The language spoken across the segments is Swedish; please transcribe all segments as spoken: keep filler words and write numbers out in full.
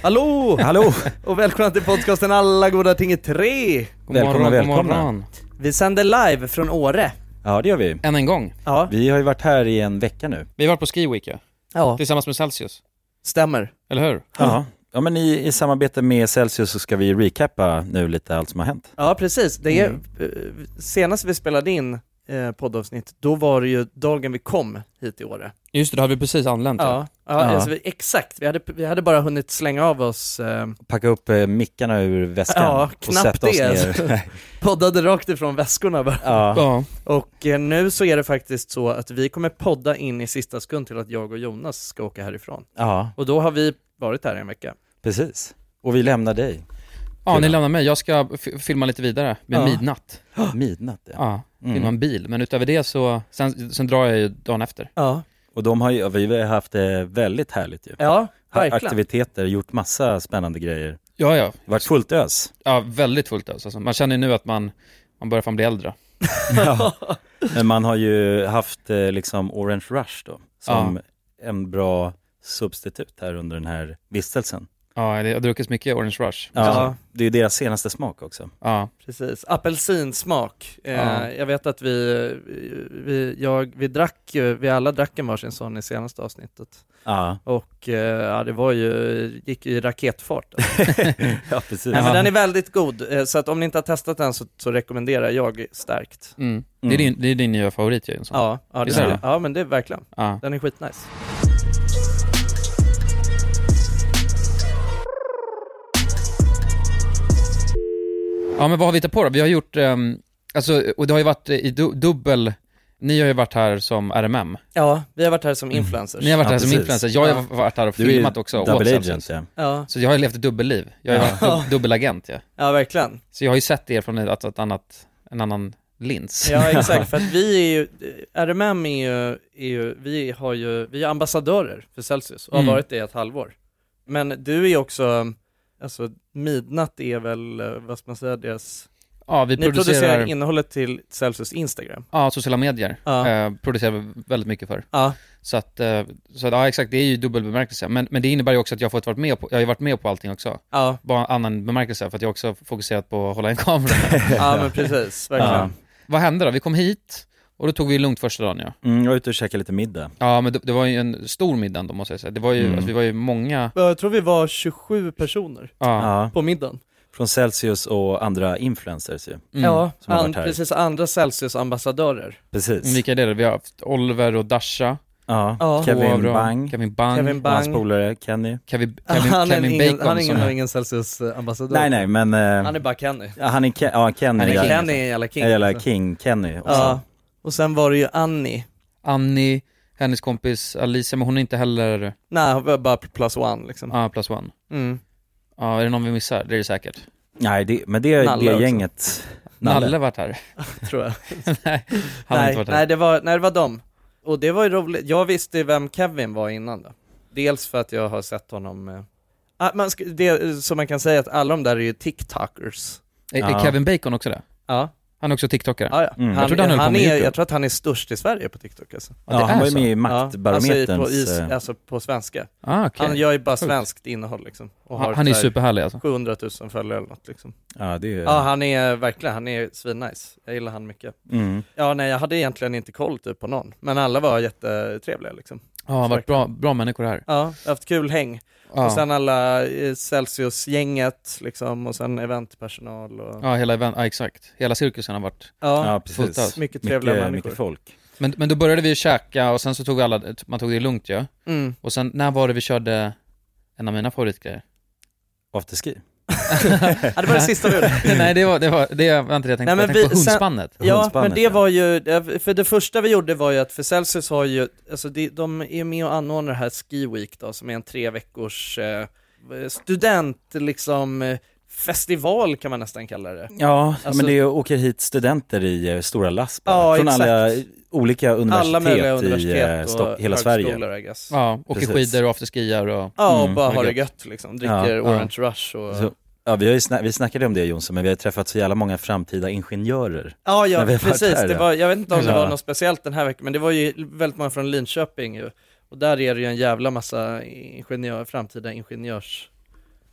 Hallå! Hallå! Och välkomna till podcasten Alla goda ting är tre. God morgon, Välkomna, välkomna. God morgon. Vi sänder live från Åre. Ja, det gör vi. Än en gång. Ja, Vi har ju varit här i en vecka nu. Vi har varit på Ski Week, ja. ja. Tillsammans med Celsius. Stämmer. Eller hur? Ja. Ja, men i, i samarbete med Celsius så ska vi recappa nu lite allt som har hänt. Ja, precis. Det är, Mm. eh, senast vi spelade in eh, poddavsnitt, då var det ju dagen vi kom hit i Åre. Just det, då hade vi precis anlänt. Ja, ja, Ja. Alltså, vi, exakt. Vi hade, vi hade bara hunnit slänga av oss, eh, Packa upp eh, mickarna ur väskan ja, och knappt sätta oss det. ner. Poddade rakt ifrån väskorna bara. Ja. Ja. Och eh, nu så är det faktiskt så att vi kommer podda in i sista sekund till att jag och Jonas ska åka härifrån. Ja, Och då har vi varit här en vecka. precis. Och vi lämnar dig. Ja, ni lämnar mig. Jag ska f- filma lite vidare med Ja. midnatt. Midnatt, ja. Ja, filma Mm. en bil. Men utöver det så, sen, sen drar jag ju dagen efter. Ja, Och de har ju, vi har haft det väldigt härligt ju. ja verkligen. Aktiviteter, gjort massa spännande grejer. Ja, ja. Det har varit fullt ös. Ja, väldigt fullt alltså. Man känner ju nu att man, man börjar fan bli äldre. Ja. Men man har ju haft eh, liksom Orange Rush då, som en bra substitut här under den här vistelsen. Ja, det har druckits mycket Orange Rush. Ja, Ja. det är ju deras senaste smak också. Ja. Precis, apelsinsmak. Eh, Ja. Jag vet att vi, vi, jag, vi drack ju, vi alla drack en varsin sån i senaste avsnittet. Ja, Och eh, ja, det var ju, gick ju i raketfart. ja precis. Nej, men den är väldigt god, eh, så att om ni inte har testat den så, så rekommenderar jag starkt. Mm. Det, är din, det är din nya favorit ju. Ja. Ja, ja, det Visst är är det? ja, men det är verkligen. Ja. Den är skitnice. Ja, men vad har vi hittat på då? Vi har gjort, um, alltså, och det har ju varit i du- dubbel, ni har ju varit här som R M M. Ja, vi har varit här som influencers. Ni har varit Ja, här som precis. influencer, jag har Ja. varit här och Du är ju filmat också åt double Celsius. agent, ja. Ja, Så jag har ju levt ett dubbelliv, jag har ju Ja. varit dub- dubbelagent, ja. ja verkligen. Så jag har ju sett er från ett, ett annat, en annan lins. Ja, exakt, för att vi är ju, R M M är ju, är ju, vi har ju, vi är ambassadörer för Celsius och har Mm. varit det i ett halvår. Men du är ju också, alltså Midnatt är väl, eh, vad ska man säga, deras, Ja, vi ni producerar, producerar, innehållet till Celsius Instagram. ja, sociala medier, Ja. eh, producerar vi väldigt mycket för. Ja, Så att, eh, så att, ja exakt, det är ju dubbel bemärkelse. Men, men det innebär ju också att jag har fått varit med på, jag har ju varit med på allting också. ja, Bara annan bemärkelse, för att jag också fokuserat på att hålla en kamera. ja men precis, verkligen. Ja. Vad hände då? Vi kom hit, och då tog vi lugnt första dagen, ja. Mm, jag var ute och käkade lite middag. Ja, men det, det var ju en stor middag då, måste jag säga. Det var ju, Mm. alltså, vi var ju många. Jag tror vi var tjugosju personer Ja. Ja, på middagen. från Celsius och andra influencers ju. Mm. Ja, som har an, varit här. precis, andra Celsius-ambassadörer. Precis. Mm, vilka är det? Vi har haft Oliver och Dasha. Ja, Ja. Kevin Hovra, Bang, Kevin Bang. Kevin och hans Bang. polare Kenny. Kevin, Kevin, han är Kevin ingen, Bacon. han är ingen, som- ingen Celsius-ambassadör. Nej, nej, men... eh, Han är bara Kenny. ja, han är, Ke- ja, Kenny. Han är ja. king. Kenny är jävla king. Jag gillar alltså. King Kenny också. Ja, och sen var det ju Annie. Annie, hennes kompis Alicia, men hon är inte heller Nej, hon var bara plus one liksom. ah, plus one. Mm. Ja, är det någon vi missar? Det är det säkert. Nej, det, men det är Nalle det också. gänget. Nalle varit här. Tror jag. Nej, han har nej, inte varit här. nej, det var, nej, det var dem. Och det var ju roligt. Jag visste vem Kevin var innan då. Dels för att jag har sett honom. Eh... Ah, man ska, det, så man kan säga att alla de där är ju TikTokers. Är, är Ja. Kevin Bacon också det? Ja, Han är också TikTokare. ja, ja. Mm. Han, Jag trodde han höll på han med är, YouTube. jag tror att han är störst i Sverige på TikTok alltså. Ja, Ja, det han är var ju så. med i Ja, Maktbarometerns... alltså, i- på, eh, is, alltså på svenska. Ah, okay. Han gör ju bara Sjukt. svenskt innehåll liksom. Och Han, har han är så här superhärlig alltså. sjuhundratusen följare eller något liksom. ja, det är... Ja, han är verkligen, han är svinnice. Jag gillar han mycket. Mm. Ja, nej, jag hade egentligen inte koll typ på någon. Men alla var jättetrevliga liksom. Ja, han har varit bra, bra människor här. Ja, jag har haft kul häng. Ja, Och sen alla eh, Celsius-gänget liksom, och sen eventpersonal och... ja hela event, ja, exakt. Hela cirkusen har varit. Ja, Ja, fullt precis. ös. mycket trevliga mycket, människor. mycket folk. Men, men då började vi ju käka och sen så tog vi alla, man tog det lugnt ju. Ja. Mm. Och sen, när var det vi körde en av mina favoritgrejer? Afterski. Ja, det var det sista vi gjorde. Nej, det var, det var, det var inte det jag tänkte Nej, på. Jag men tänkte vi- på sen- hundspannet. Ja, Hundspannet, men det ja. var ju, för det första vi gjorde var ju att för Celsius har ju, alltså de, de är med och anordnar det här Ski Week då, som är en tre veckors eh, student liksom eh, festival kan man nästan kalla det. Ja, Alltså- men det åker hit studenter i eh, stora last bara. Ja, från exakt. alla olika universitet, Alla möjliga i eh, universitet Stock, och hela Sverige. högskolor, I guess. Ja, åker Precis. skidor och afterskiar och... Ja, och Mm, bara det är har det gött. gött liksom, dricker Ja, Orange Rush och... Så, ja, vi, har ju sna- vi snackade om det Jonsson, men vi har träffat så jävla många framtida ingenjörer. Ja, ja när vi har varit precis. här, Det ja. var, jag vet inte om det Ja. var något speciellt den här veckan, men det var ju väldigt många från Linköping ju. Och där är det ju en jävla massa ingenjör, framtida ingenjörs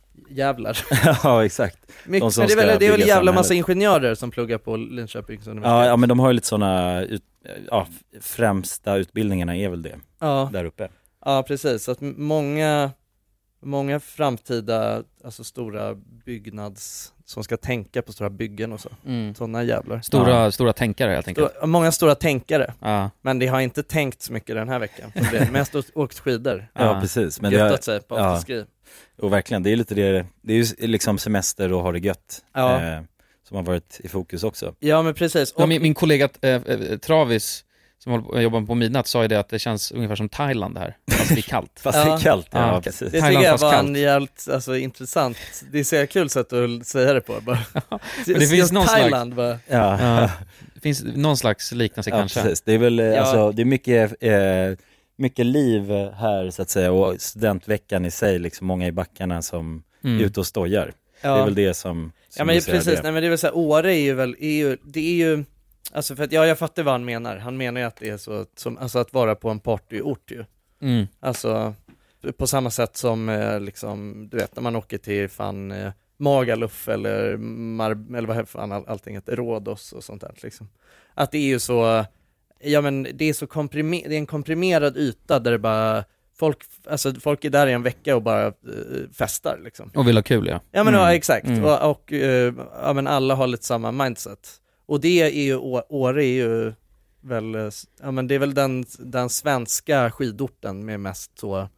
jävlar. Ja, exakt. Mycket, De som men det är ska väl, det är väl bygga jävla samhället. massa ingenjörer som pluggar på Linköpings universitet. Ja, ja, men de har ju lite sådana, ut, ja, främsta utbildningarna är väl det, ja. där uppe. Ja, precis. Så att många, många framtida, alltså stora byggnads, som ska tänka på stora byggen och så. Mm. Sådana jävlar. Stora, Ja. stora tänkare helt enkelt. Stora, många stora tänkare. Ja. Men det har inte tänkt så mycket den här veckan. För det är mest åkt skidor. Ja, Ja. precis. Men det Göttat är, sig på ja. afterski. och verkligen, det är lite det, det är ju liksom semester och ha det gött. Ja. Eh, som har varit i fokus också. Ja, men precis. Ja, Och, min, min kollega äh, äh, Travis som håller på, jobbar på midnatt sa ju det att det känns ungefär som Thailand här, fast det är kallt. Fast Ja. det är kallt, ja, Ja. precis. det tycker Thailand jag fast var kallt. en jävligt alltså, intressant, det är så jävla kul sätt att säga det på. Bara. det finns någon slags- Thailand bara. Ja, Ja. Det finns någon slags liknelse ja, kanske. precis. Det är väl, eh, Ja. alltså, det är mycket, eh, mycket liv här så att säga, och studentveckan i sig, liksom många i backarna som Mm. är ute och stojar. Ja. Det är väl det som Ja, men symboliserar precis, det. nej men det är väl så här, Åre är ju väl, är ju, det är ju, alltså för att, ja jag fattar vad han menar, han menar ju att det är så, som, alltså att vara på en partyort ju, Mm. alltså på samma sätt som eh, liksom, du vet när man åker till fan eh, Magaluf eller Mar- eller vad fan all, allting heter, Rhodos och sånt där liksom, att det är ju så, ja men det är så komprimer- det är en komprimerad yta där det bara folk, alltså folk är där i en vecka och bara eh, festar liksom. Och vill ha kul, ja. Ja men Mm. ja, exakt, Mm. och, och eh, ja, men alla har lite samma mindset. Och det är ju, Å- Åre är ju väl, eh, ja men det är väl den, den svenska skidorten med mest så eh,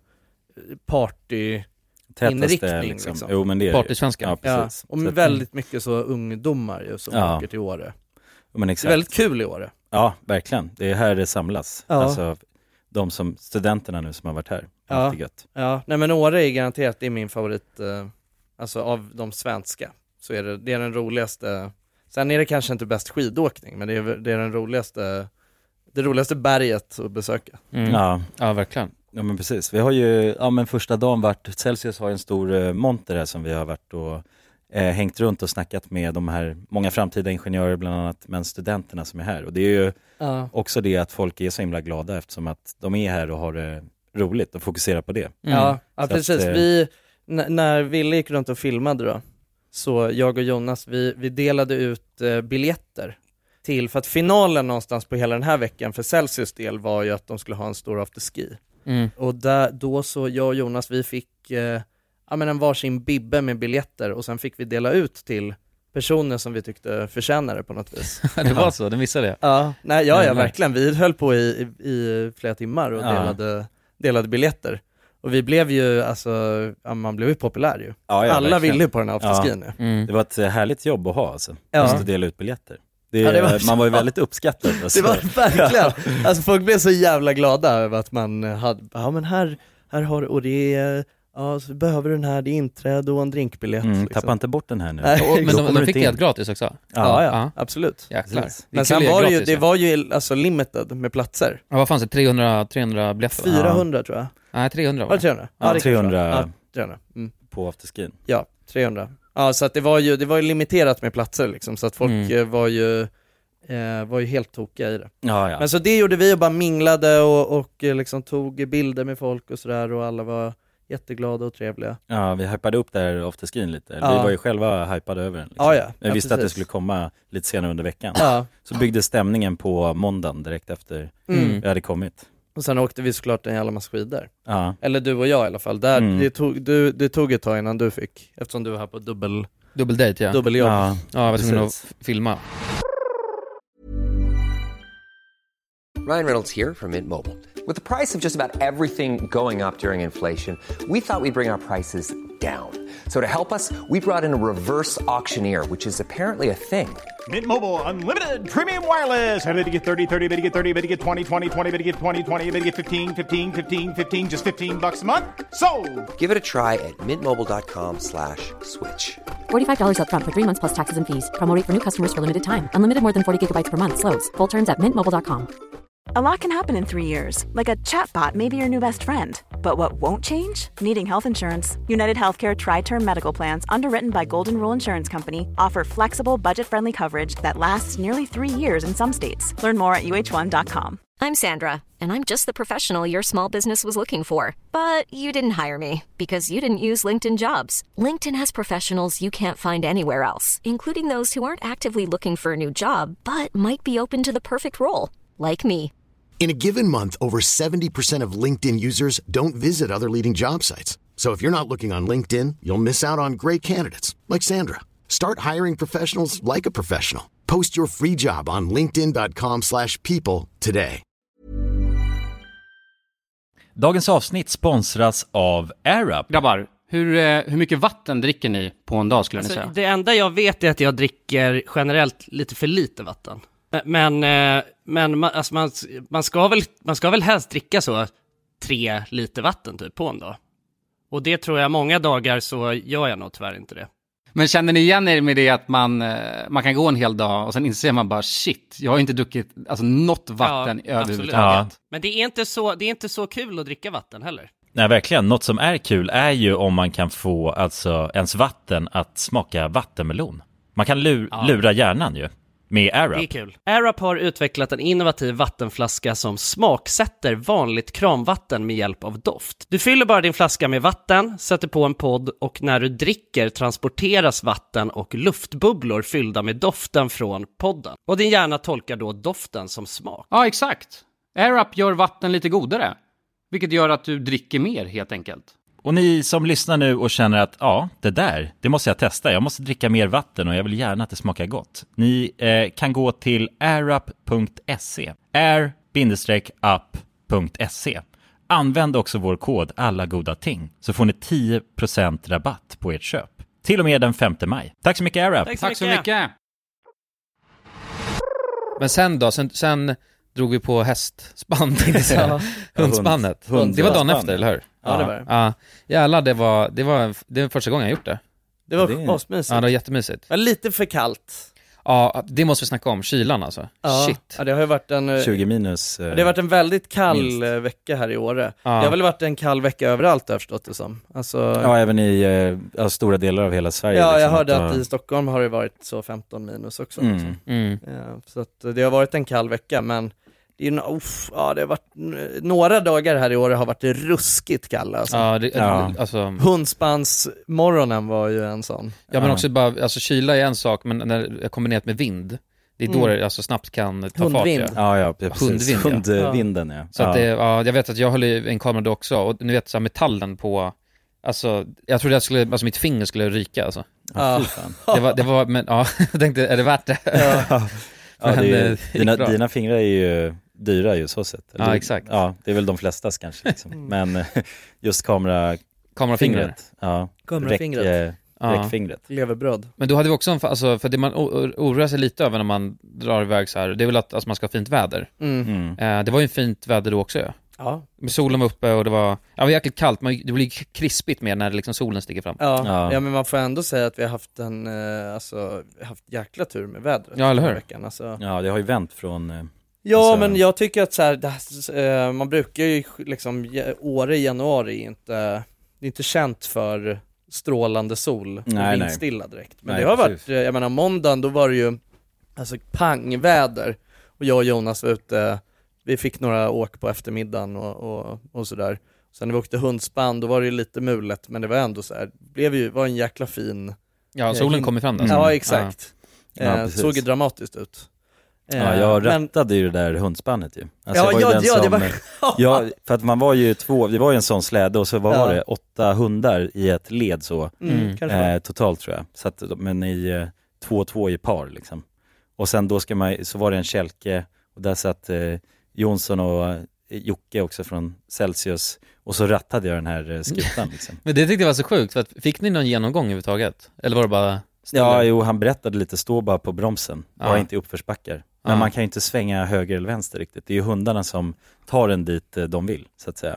party, Tätaste, inriktning, liksom. liksom. Jo, men det är det ju. Partysvenska. Ja, ja, precis. och Så med att- väldigt mycket så ungdomar ju som Ja. åker till Åre. Jo, men Det är exakt. väldigt kul i Åre. Ja, verkligen. Det är här det samlas. Ja. Alltså, de som, studenterna nu som har varit här. Ja. Allt är gött. Ja, nej men Åre är garanterat, det är min favorit, eh, alltså av de svenska, så är det, det är den roligaste, sen är det kanske inte bäst skidåkning, men det är, det är den roligaste, det roligaste berget att besöka. Mm. Ja. Ja, verkligen. Ja, men precis. Vi har ju, ja men första dagen varit, Celsius har en stor eh, monter här som vi har varit och eh, hängt runt och snackat med de här, många framtida ingenjörer bland annat, men studenterna som är här. Och det är ju Ja. också det att folk är så himla glada eftersom att de är här och har det roligt och fokuserar på det. Mm. Ja, ja Så precis. att, eh, Vi, n- när Ville gick runt och filmade då, så jag och Jonas, vi, vi delade ut eh, biljetter till, för att finalen någonstans på hela den här veckan för Celsius del var ju att de skulle ha en stor afterski. Mm. Och där, då så, jag och Jonas, vi fick eh, ja, men en varsin bibbe med biljetter och sen fick vi dela ut till personer som vi tyckte förtjänade på något vis. Det var så, du missade det. Ja, nej, ja, ja Jävlar. verkligen. Vi höll på i, i, i flera timmar och Ja. delade, delade biljetter. Och vi blev ju, alltså, ja, man blev ju populär ju. Ja, ja, Alla verkligen. ville ju på den här afterskin nu. Mm. Det var ett eh, härligt jobb att ha alltså. Ja. Just att dela ut biljetter. Det, Ja, det var- man var ju väldigt uppskattad. Alltså. Det var verkligen, alltså folk blev så jävla glada över att man hade, ja men här, här har du, och det är, ja så behöver du den här, det är inträde och en drinkbiljett. Mm, liksom. tappa inte bort den här nu. Nej. Då Och, men kommer de, du de fick inte det in. alltså, helt gratis också. Ja, ja, Ja. absolut. Jäklar. Precis. Det är Men kul sen att var det ju, gratis, det ja. var ju alltså limited med platser. Ja, vad fanns det? trehundra, trehundra biljetter? va? fyrahundra tror jag. Nej, trehundra var Var det det. trehundra? Ja, det kanske var. trehundra. Ja, trehundra. Mm. På afterskin. Ja, trehundra. Ja, så att det var ju, det var ju limiterat med platser liksom, så att folk Mm. eh, var ju eh, var ju helt tokiga i det. Ja, ja. Men så det gjorde vi och bara minglade och, och eh, liksom tog bilder med folk och sådär och alla var jätteglada och trevliga. Ja, vi hypade upp där afterskin lite. Ja. Vi var ju själva hypade över den. Liksom. Ja, ja. Vi Ja, visste att det precis. skulle komma lite senare under veckan. Ja. Så byggde stämningen på måndagen direkt efter Mm. vi hade kommit. Och sen åkte vi såklart en jävla massa skidor. Ja, Eller du och jag i alla fall. Där, Mm. det, tog, du, det tog ett tag innan du fick, eftersom du var här på dubbel, Dubbeldate, ja. dubbeljobb. ja. Ja, jag var tvungen att Precis. f- filma. Ryan Reynolds here from Mint Mobile. With the price of just about everything going up during inflation, we thought we'd bring our prices down. So to help us, we brought in a reverse auctioneer, which is apparently a thing. Mint Mobile Unlimited Premium Wireless. Ready to get thirty, thirty, bit to get thirty, bit to get twenty, twenty, twenty, bit to get twenty, twenty, bit to get fifteen, fifteen, fifteen, fifteen, just fifteen bucks a month? Sold! Give it a try at mintmobile.com slash switch. forty-five dollars up front for three months plus taxes and fees. Promo rate for new customers for limited time. Unlimited more than forty gigabytes per month. Slows full terms at mint mobile dot com. A lot can happen in three years, like a chatbot may be your new best friend. But what won't change? Needing health insurance. United Healthcare Tri-Term Medical Plans, underwritten by Golden Rule Insurance Company, offer flexible, budget-friendly coverage that lasts nearly three years in some states. Learn more at U H one dot com. I'm Sandra, and I'm just the professional your small business was looking for. But you didn't hire me because you didn't use LinkedIn Jobs. LinkedIn has professionals you can't find anywhere else, including those who aren't actively looking for a new job, but might be open to the perfect role, like me. In a given month, over seventy percent of LinkedIn users don't visit other leading job sites. So if you're not looking on LinkedIn, you'll miss out on great candidates like Sandra. Start hiring professionals like a professional. Post your free job on linkedin dot com slash people today. Dagens avsnitt sponsras av AirUp. Grabbar, hur, eh, hur mycket vatten dricker ni på en dag skulle alltså, ni säga? Det enda jag vet är att jag dricker generellt lite för lite vatten. Men, eh, men man, alltså man, man, ska väl, man ska väl helst dricka så tre liter vatten typ på en dag. Och det tror jag många dagar så gör jag nog tyvärr inte det. Men känner ni igen er med det att man, man kan gå en hel dag och sen inser man bara shit, jag har inte druckit alltså, något vatten ja, överhuvudtaget. Ja. Men det är, inte så, det är inte så kul att dricka vatten heller. Nej, verkligen. Något som är kul är ju om man kan få alltså, ens vatten att smaka vattenmelon. Man kan lura, ja. lura hjärnan ju. Med AirUp. Det är kul. AirUp har utvecklat en innovativ vattenflaska som smaksätter vanligt kranvatten med hjälp av doft. Du fyller bara din flaska med vatten, sätter på en podd och när du dricker transporteras vatten och luftbubblor fyllda med doften från podden. Och din hjärna tolkar då doften som smak. Ja, exakt. AirUp gör vatten lite godare, vilket gör att du dricker mer helt enkelt. Och ni som lyssnar nu och känner att ja, det där, det måste jag testa. Jag måste dricka mer vatten och jag vill gärna att det smakar gott. Ni eh, kan gå till airup punkt se. air up punkt se. Använd också vår kod alla goda ting så får ni tio procent rabatt på ert köp. Till och med den femte maj. Tack så mycket AirUp. Tack så Tack mycket. så mycket. Men sen då, sen, sen drog vi på hästspann, ja. Hundspannet. Hund, det var dagen efter, eller hur? Ja, det var det. Ja, jävlar, det var, det var, det var första gången jag gjort det. Det var Det är- asmysigt. Ja, det var jättemysigt. Ja, lite för kallt. Ja, det måste vi snacka om, kylan alltså. Ja. Shit. Ja, det har ju varit en... eh, tjugo minus. Eh, Det har varit en väldigt kall minst. eh, vecka här i Åre. Ja. Det har väl varit en kall vecka överallt, har jag förstått det som. Alltså, Ja, även i eh, ja, stora delar av hela Sverige. ja, jag liksom, hörde det att var- i Stockholm har det varit så femton minus också. Mm. Liksom. Mm. Ja, så att det har varit en kall vecka, men det, är, ju no- uff, ja, det har varit några dagar här i Åre har varit ruskigt kalla. Alltså. Ja, det, Ja. alltså... Hundspansmorgonen var ju en sån. Ja, men Ja. också bara, alltså kyla är en sak, men när det är kombinerat med vind, det är då Mm. det alltså snabbt kan ta Hundvind. fart. Ja. Ja, ja, precis. Hundvind, ja. Hundvinden, ja. Så ja. att det, ja, jag vet att jag höll i en kamera då också, och ni vet så här, metallen på, alltså, jag trodde jag skulle, alltså mitt finger skulle ryka alltså. Ja, Ja. fy fan. Det var, det var, men ja, jag tänkte, är det värt det? Ja, Men, det är, eh, ju- det gick dina, bra. dina fingrar är ju dyra ju så sett. Ja, exakt. Ja, det är väl de flestas kanske. Liksom. Men eh, just kamerafingret. Kamerafingret. Ja, Kamerafingret. Räck, eh, Ja. räckfingret. Leverbröd. Men då hade vi också en, alltså, för det man o- oroar sig lite över när man drar iväg så här, det är väl att alltså, man ska ha fint väder. Mm. Mm. Eh, det var ju fint väder då också, ja. Ja. Men solen var uppe och det var, ja, det var jäkligt kallt, men det blir krispigt mer när liksom solen stiger fram. Ja. Ja. Ja, men man får ändå säga att vi har haft en, eh, alltså, vi har haft jäkla tur med vädret. Ja, eller hur? den här veckan, alltså. Ja, det har ju vänt från... Eh, Ja, Alltså- men jag tycker att så här, det, här, eh, man brukar ju liksom, ge- Åre i januari är inte, det är inte känt för strålande sol och Nej, nej. vindstilla direkt. Men Nej, det har precis. varit, eh, jag menar måndagen då var det ju alltså pangväder och jag och Jonas var ute, vi fick några åk på eftermiddagen och, och, och sådär. Sen när vi åkte hundspann då var det ju lite mulet, men det var ändå så här, det blev ju, var en jäkla fin. Ja, solen Eh, kom ju fram där. Mm. Ja, exakt. Ja, Eh, precis. såg ju dramatiskt ut. ja, Eh, jag men- rattade ju det där hundspannet ju. Alltså, Ja, jag var ju ja, den ja, det som, var- eh, ja, för att man var ju två, det var ju en sån släde och så vad Ja. var det, åtta hundar i ett led så. Mm, Mm. kanske. Eh, totalt tror jag. Så att, men i eh, två och två i par liksom. Och sen då ska man, så var det en kälke och där satt eh, Jonsson och eh, Jocke också från Celsius och så rattade jag den här eh, skutan liksom. Men det tyckte jag var så sjukt, för att, fick ni någon genomgång överhuvudtaget? Eller var det bara stilla? Ja, jo, han berättade lite, stå bara på bromsen, Ja. var inte i uppförsbackar. Men Ja. man kan ju inte svänga höger eller vänster riktigt. Det är ju hundarna som tar en dit eh, de vill, så att säga.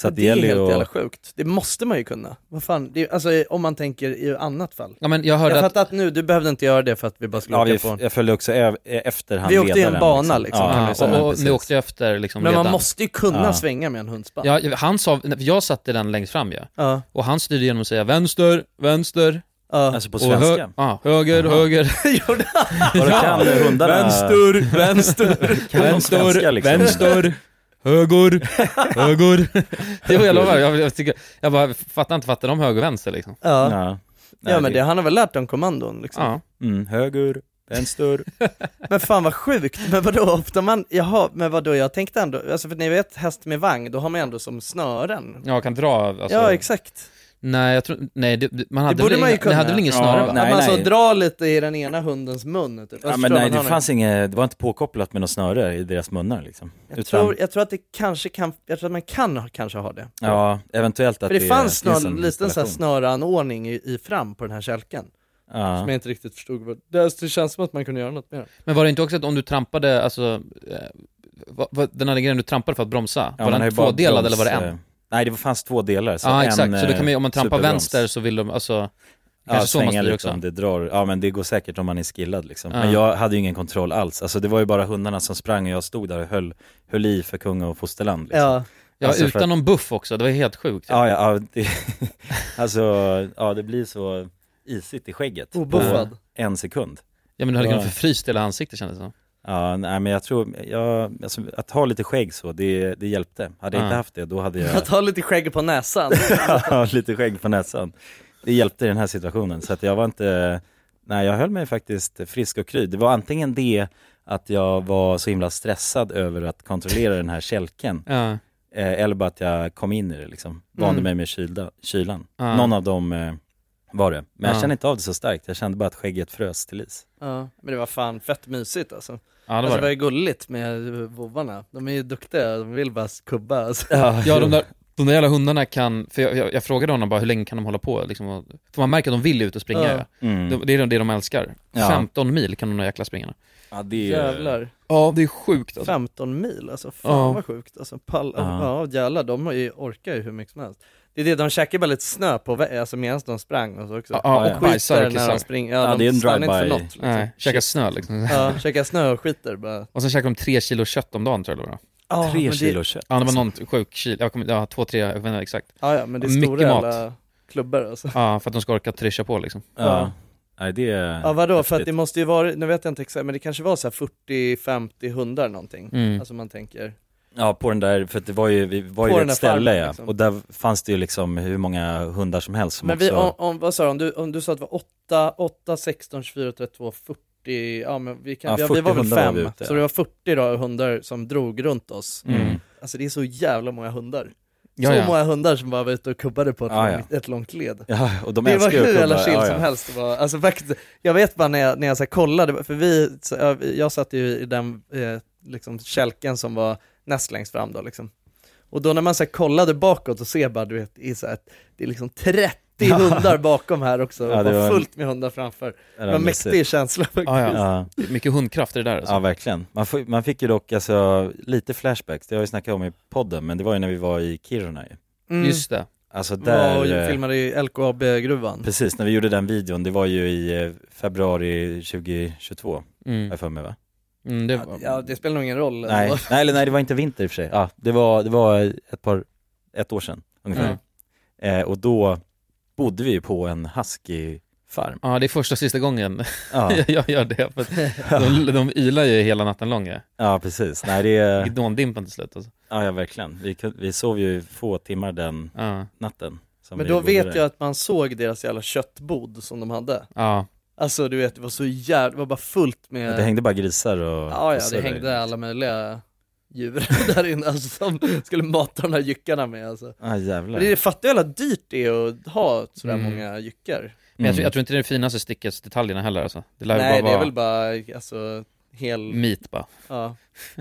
Så att det, det är gäller helt ju jävla att... sjukt. Det måste man ju kunna. Vad fan, det är, alltså om man tänker i annat fall. Ja, men jag hörde jag att... fattar att nu, du behövde inte göra det för att vi bara skulle Ja, åka vi, på en... jag följde också e- efter han Vi åkte i en ledaren, bana liksom, Ja, kan Ja, vi säga. och, och precis. ni åkte efter liksom Men man ledaren. måste ju kunna Ja. svänga med en hundspann. Ja, han sa, jag satte den längst fram ju. Ja. Och han styrde genom att säga vänster, vänster. Ja. Alltså på Och svenska. hö- ja, höger, höger. Gjorde han? Vadå, kan hundarna... Vänster, vänster, Kan de vänster, svenska, liksom? vänster, höger, höger. Det var jag lovar, jag, jag, tycker, jag bara fattar inte, fattar de höger och vänster liksom. Ja, Ja, ja men det, han har väl lärt dem kommandon liksom. Ja. Mm, höger, vänster. Men fan vad sjukt, men vadå, ofta man, jaha, men vadå, jag tänkte ändå, alltså för ni vet häst med vagn, då har man ändå som snören. Ja, kan dra alltså. Ja, exakt. Nej, jag tror, nej, det, man hade Det borde väl man ju inga, kunna. ni hade väl ingen Ja, snöre va? nej. att man så drar lite i den ena hundens mun typ. Ja, Alltså, men förstår nej, man, det han fanns inget, det var inte påkopplat med några snöre i deras munnar liksom. jag, Utan, tror, jag tror att det kanske kan, jag tror att man kan ha- kanske ha det. ja, eventuellt att För det, fanns någon en liten så här installation. snöranordning i, i fram på den här kälken. Ja. Som jag inte riktigt förstod vad, det, det känns som att man kunde göra något mer. Men var det inte också att om du trampade, alltså, eh, vad, vad, den här grejen du trampade för att bromsa, Ja, var man har den ju bara tvådelad broms, eller var det en? eh, Nej, det fanns två delar. Så Ja, en, exakt, så då kan man, om man eh, trampar superbroms. vänster så vill de, alltså, Ja, kanske så man svänga styr lite också. om det drar. Ja, men det går säkert om man är skillad liksom. Ja. Men jag hade ju ingen kontroll alls. Alltså det var ju bara hundarna som sprang och jag stod där och höll, höll i för kung och fosterland liksom. Ja, Ja, Alltså, utan för att- någon buff också, det var helt sjukt. Ja, ja, ja det, alltså, ja det blir så isigt i skägget. Obuffad. På en sekund. Ja, men du hade Ja. kunnat förfryst hela ansiktet kändes det som. Ja, nej men jag tror, jag, alltså, att ha lite skägg så, det, det hjälpte. Hade jag Ja. inte haft det, då hade jag att ha lite skägg på näsan. ja, lite skägg på näsan. Det hjälpte i den här situationen, så att jag var inte, nej jag höll mig faktiskt frisk och kry. Det var antingen det att jag var så himla stressad över att kontrollera den här kälken, Ja. eh, eller bara att jag kom in i det liksom, vande Mm. mig med kylda, kylan. Ja. Någon av dem eh, var det, men jag Ja. kände inte av det så starkt. Jag kände bara att skägget frös till is. Ja, men det var fan fett mysigt alltså. Ja, det Alltså var det var det. ju gulligt med vovvarna. De är ju duktiga, de vill bara kubba alltså. Ja, de där, de där jävla hundarna kan, för jag, jag, jag frågade honom bara hur länge kan de hålla på liksom, och, för man märker att de vill ut och springa. Ja. Ja. Mm. Det, det är det de älskar. Ja. femton mil kan de där jäkla springarna. Ja, det är Jävlar. Ja, det är sjukt alltså. femton mil, alltså fan Ja. vad sjukt. Alltså, pall, Ja. ja. jävlar, de har ju, orkar ju hur mycket som helst. Det är det, de käkar bara lite snö på vä- alltså medan de sprang och så också. Ja, och Ja, ja. bajsar och Skiter när de kissar. springer, ja, Ja, de det är en stannar inte för drive-by. något. Liksom. Nej, käka snö liksom. Ja, käkar snö och skiter bara. Och sen käkar de tre kilo kött om dagen tror jag det var. Ja, tre men kilo det, kött. Ja, det var någon sjuk kilo, jag kommer, ja, två, tre, jag vet inte exakt. ja, ja, men det är Mycket stora mat. jävla klubbor alltså. Ja, för att de ska orka trycka på liksom. Ja. Nej, det är Ja vadå, för att häftigt. det måste ju vara, nu vet jag inte exakt, men det kanske var så här fyrtio femtio hundar någonting. Mm. Alltså man tänker. Ja, på den där, för att det var ju, vi var ju På ett den där ställe farmen, ja. liksom. Och där fanns det ju liksom hur många hundar som helst som Men vi, också... om, om, vad sa du, om du, om du sa att det var åtta, åtta, sexton, tjugofyra, trettiotvå, fyrtio, ja men vi kan, Ja, ja, vi, vi var fyrtio väl hundar var fem, vi ute, så ja. det var fyrtio då, hundar som drog runt oss. Mm. Alltså det är så jävla många hundar. Ja, så ja. många hundar som bara var ute och kubbade på ett, Ja, långt, ett långt led. Ja, och de Det var älskar ju hur att jävla kubba. chill Ja, som ja. helst. Det var, alltså faktiskt, jag vet bara när jag, när jag så här kollade, för vi, så, jag, jag satt ju i den eh, liksom kälken som var näst längst fram då liksom. Och då när man så här kollade bakåt och ser bara, du vet, i så här, det är liksom trettio hundar bakom här också, Ja, och det bara var- fullt med hundar framför. Ja, Det var mysigt. mäktig känsla faktiskt. Ja, ja. Ja. Det är mycket hundkraft i det där alltså. Ja, verkligen. Man, får, man fick ju dock alltså, lite flashbacks, det har vi snackat om i podden, men det var ju när vi var i Kiruna ju. Mm. Just det. Alltså Där, och där... eh, filmade i L K A B-gruvan. Precis, när vi gjorde den videon, det var ju i eh, februari tjugohundratjugotvå, Mm. jag för mig va? Mm, det Ja, var... ja, det spelar nog ingen roll. Nej, nej, eller nej, det var inte vinter i och för sig. Ja, det var, det var ett par, ett år sedan ungefär. Mm. Eh, och då bodde vi på en husky-farm. Ja, det är första och sista gången Ja, jag gör det. För att de, de ylar ju hela natten lång. Ja. ja precis. Nej, det är, Gidondimpan till slut alltså. ja, ja verkligen. Vi, kun- vi sov ju få timmar den Ja. natten. som Men vi då bodde vet där. jag att man såg deras jävla köttbod som de hade. Ja. Alltså du vet, det var så jävla, det var bara fullt med... Ja, det hängde bara grisar och Ja, ja, kossor det där hängde inne. alla möjliga djur där inne, alltså, som skulle mata de här jyckarna med alltså. Ja, jävlar. Men det är fattar jävla dyrt det är att ha sådär Mm. många jyckar. Men jag, tror, Mm. jag tror inte det är det finaste stickets detaljerna heller alltså. Det lär ju Nej, bara det är vara väl bara, alltså, hel... meat bara. Ja,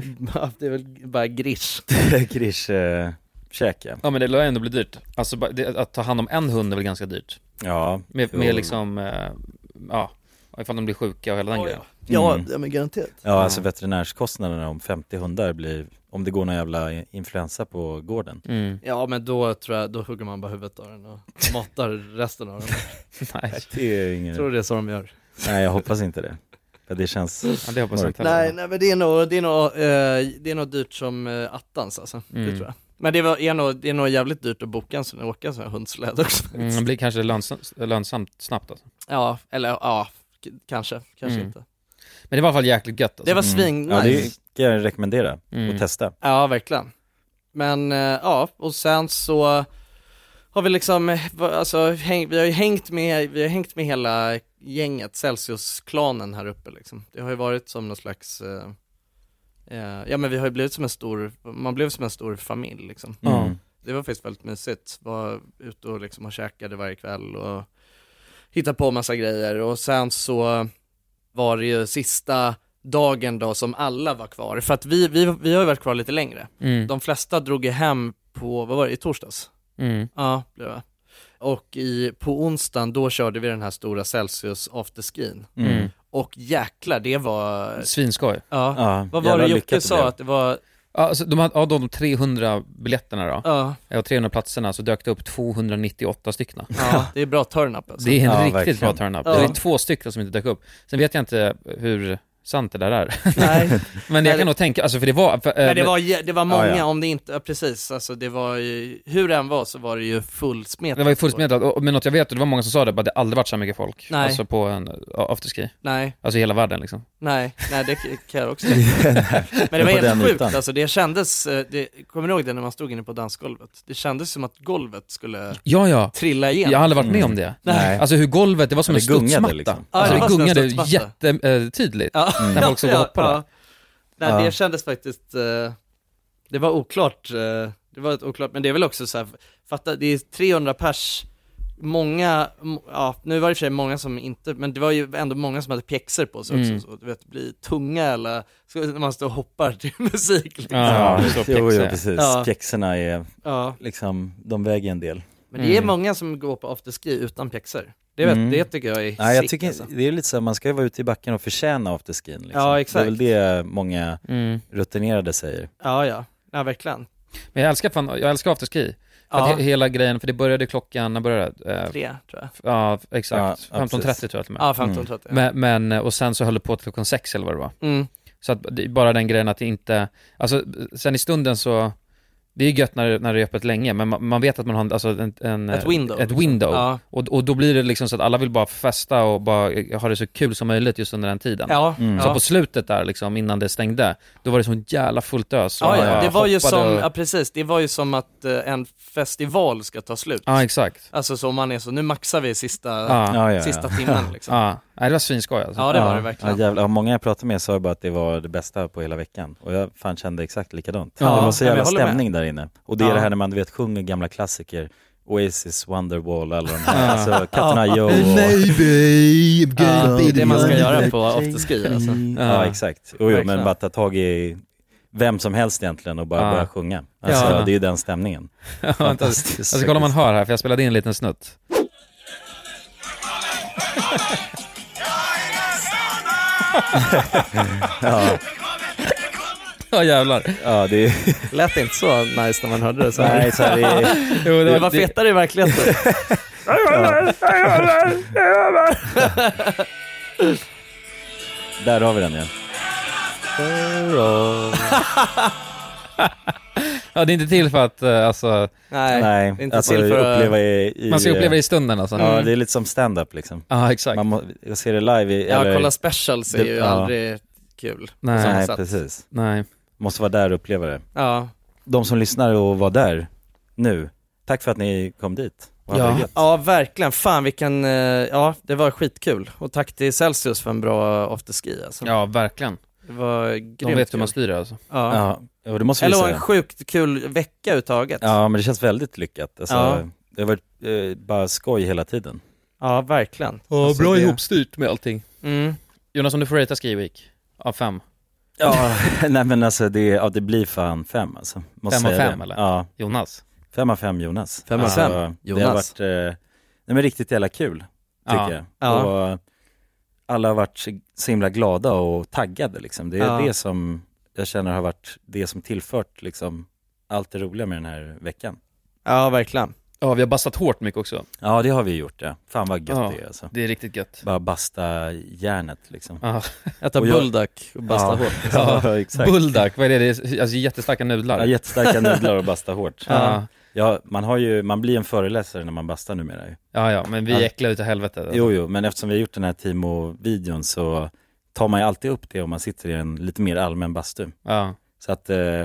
det är väl bara grish. Grish eh, käk, ja. Ja, men det lär ändå bli dyrt. Alltså bara- det, att ta hand om en hund är väl ganska dyrt. Ja, Med, jo. med liksom, eh, ja, ifall de blir sjuka och hela den Ja, grejen. ja. Mm. Ja, men garanterat. Ja, alltså veterinärskostnaderna om femtio hundar blir om det går någon jävla influensa på gården. Mm. Ja, men då tror jag, då hugger man bara huvudet av den och matar resten av den. Nej, det är ingen... Jag tror det är så de gör. Nej, jag hoppas inte det. För det känns... Ja, det hoppas jag inte. Nej, nej, men det är nog, det är nog, eh, det är nog dyrt som eh, attans alltså, Mm. det tror jag. Men det, var, är nog, det är nog jävligt dyrt att boka en sån, åka en sån här hundsläd också. Mm, det blir kanske lönsamt, lönsamt snabbt alltså. Ja, eller ja, k- kanske, kanske Mm. inte. Men det var i alla fall jäkligt gött alltså. Det var sving Ja, det nice. kan jag rekommendera Mm. att testa. Ja, verkligen. Men eh, ja, och sen så har vi liksom, eh, va- alltså häng, vi har ju hängt med, vi har hängt med hela gänget, Celsius-klanen här uppe liksom. Det har ju varit som någon slags, eh, eh, ja men vi har ju blivit som en stor, man blev som en stor familj liksom. Mm. Det var faktiskt väldigt mysigt, var ute och liksom och käkade varje kväll och hittade på massa grejer och sen så var det ju sista dagen då som alla var kvar, för att vi, vi, vi har ju varit kvar lite längre. Mm. De flesta drog ju hem på, vad var det, i torsdags? Mm. Ja, blev det. Och i, på onsdagen då körde vi den här stora Celsius afterskin. Mm. Och jäklar, det var... Svinskoj. Ja, Ja, vad var jävla det Jocke lyckat det sa? blev. Att det var... Ja, alltså, de hade, av de trehundra biljetterna då, Ja, och trehundra platserna, så dök det upp tvåhundranittioåtta stycken. ja det är bra turn-up alltså. Det är en Ja, riktigt verkligen. bra turn-up. Ja. Det är två stycken som inte dök upp. Sen vet jag inte hur sant det där är. Nej, Men jag kan nog tänka, alltså för det var... För, men det var, jä- det var många, Ja, ja. om det inte, ja, precis, alltså det var ju, hur det än var så var det ju fullsmetat. det var ju fullsmetat, och- men något jag vet, och det var många som sa det, bara det har aldrig varit så mycket folk. Nej. Alltså på en afterski. Nej, Alltså i hela världen liksom. nej, nej det kan jag också säga. Men det var På den helt sjukt, ytan. alltså det kändes, eh, det, kommer ni ihåg det när man stod inne på dansgolvet? Det kändes som att golvet skulle Ja, ja. trilla igen. Jag har aldrig varit med om det. Nej. Alltså hur golvet, det var som Ja, en det gungade studsmatta. liksom. Ja, Alltså det det var som en gungade studsmatta. jättetydligt. Ja. När folk såg och hoppade. Nej, Ja. det kändes faktiskt, eh, det var oklart, eh, det var ett oklart, men det är väl också så här, fatta, det är trehundra pers, många, m- ja, nu var det i och för sig många som inte, men det var ju ändå många som hade pjäxor på sig också, Mm. så du vet, bli tunga eller, så när man står och hoppar till musik liksom. Ja, så jo, pjäxiga. jo, precis. Ja. Pjäxorna är Ja, liksom, de väger en del. men det är Mm. många som går på afterski utan pjäxor, det, vet, Mm. det tycker jag är Nej, jag sick, tycker alltså. det är lite så, man ska ju vara ute i backen och förtjäna afterskin liksom. Ja, exakt. Det är väl det många Mm. rutinerade säger. Ja, ja, ja verkligen. Men jag älskar fan, jag älskar afterski. För Ja. att he- hela grejen, för det började klockan, när började det? Eh, Tre, tror jag. Ja, exakt. Ja, ja, femton trettio precis. tror jag till och med. Ja, femton trettio. Men, men, och sen så höll det på till klockan sex eller vad det var. Mm. Så att det, bara den grejen att det inte, alltså sen i stunden så, det är gött när, när det är öppet länge, men man, man vet att man har alltså en, en, Ett window, ett liksom. window. Ja. Och, och då blir det liksom så att alla vill bara festa och bara ha det så kul som möjligt just under den tiden. Ja, Mm. Så ja. på slutet där liksom, innan det stängde, då var det så jävla fullt ös. Ja, Och ja, jag det var ju hoppade som, och- ja precis, det var ju som att eh, en festival ska ta slut. Ja, exakt. Alltså så man är så, nu maxar vi sista, Ja, Ja, ja, sista ja. timmen liksom. ja. Nej, det var svinskoj alltså. Ja, det var det Ja, verkligen. jävla, många jag pratade med sa ju bara att det var det bästa på hela veckan. Och jag fan kände exakt likadant. Ja, det var så men jag jävla håller med. stämning där inne. Och det är Ja. det här när man du vet sjunger gamla klassiker. Oasis, Wonderwall, alla de här. Ja. Alltså Katarna Joe och... Ja, det är det man ska göra på afterski alltså. Ja, exakt. Jo, jo, men Verkligen. bara ta tag i vem som helst egentligen och bara Ja. börja sjunga. Alltså Ja. det är ju den stämningen. Ja, vänta, jag Fantastiskt. ska kolla om man hör här, för jag spelade in en liten snutt. Ja, Ja, jävlar. ja det är... Lät inte så nice när man hörde det så här. Nej, så här, det är... Jo, Det var fetare i verkligheten. Där har vi den igen. Ja, det är inte till för att, eh, alltså, Nej, Nej, inte alltså till för att- uppleva i, i... man ska uppleva det i stunden alltså. Ja, det är lite som stand-up liksom. Ja, exakt. Man må, jag ser det live i... Ja, eller, kolla specials är det- ju ja. aldrig kul. Nej. på samma Nej, sätt. precis. Nej. Måste vara där och uppleva det. Ja. De som lyssnar och var där nu, tack för att ni kom dit. Och hade Ja. det gött. Ja, verkligen. Fan vilken, eh, ja det var skitkul. Och tack till Celsius för en bra afterski alltså. Ja, verkligen. Det var grymt De vet hur kul. man styr det alltså. Ja. Ja, och det måste vi Eller säga. en sjukt kul vecka uttaget. Ja, men det känns väldigt lyckat. Alltså, Ja. det har varit eh, bara skoj hela tiden. Ja, verkligen. Ja, Alltså, bra det- ihopstyrt med allting. Mm. Jonas, om du får ratea Ski Week av fem. Ja, nej men alltså det, ja, det blir fan fem alltså. Måste Fem av säga fem, det. eller? Ja, Jonas. fem av fem Jonas. Fem av Alltså, fem, Det har Jonas. varit, eh, nej men riktigt jävla kul, tycker Ja. jag. Ja. Och alla har varit så, så himla glada och taggade liksom. Det är Ja. det som jag känner har varit det som tillfört liksom allt det roliga med den här veckan. Ja, verkligen. Ja, vi har bastat hårt mycket också. Ja, det har vi gjort, ja. Fan vad gött ja, det är alltså. Det är riktigt gött. Bara basta järnet liksom. Ja. Äta bullduk och basta ja. hårt. Ja, ja, exakt. Bullduk, vad är det? Det är alltså jättestarka nudlar. Ja, jättestarka nudlar och basta hårt. Ja. Ja, man har ju, man blir en föreläsare när man bastar numera ju. Ja, ja, men vi är äckliga utav helvete. Alltså. Jo, jo, men eftersom vi har gjort den här Timo-videon så tar man ju alltid upp det om man sitter i en lite mer allmän bastu. Ja. Så att eh,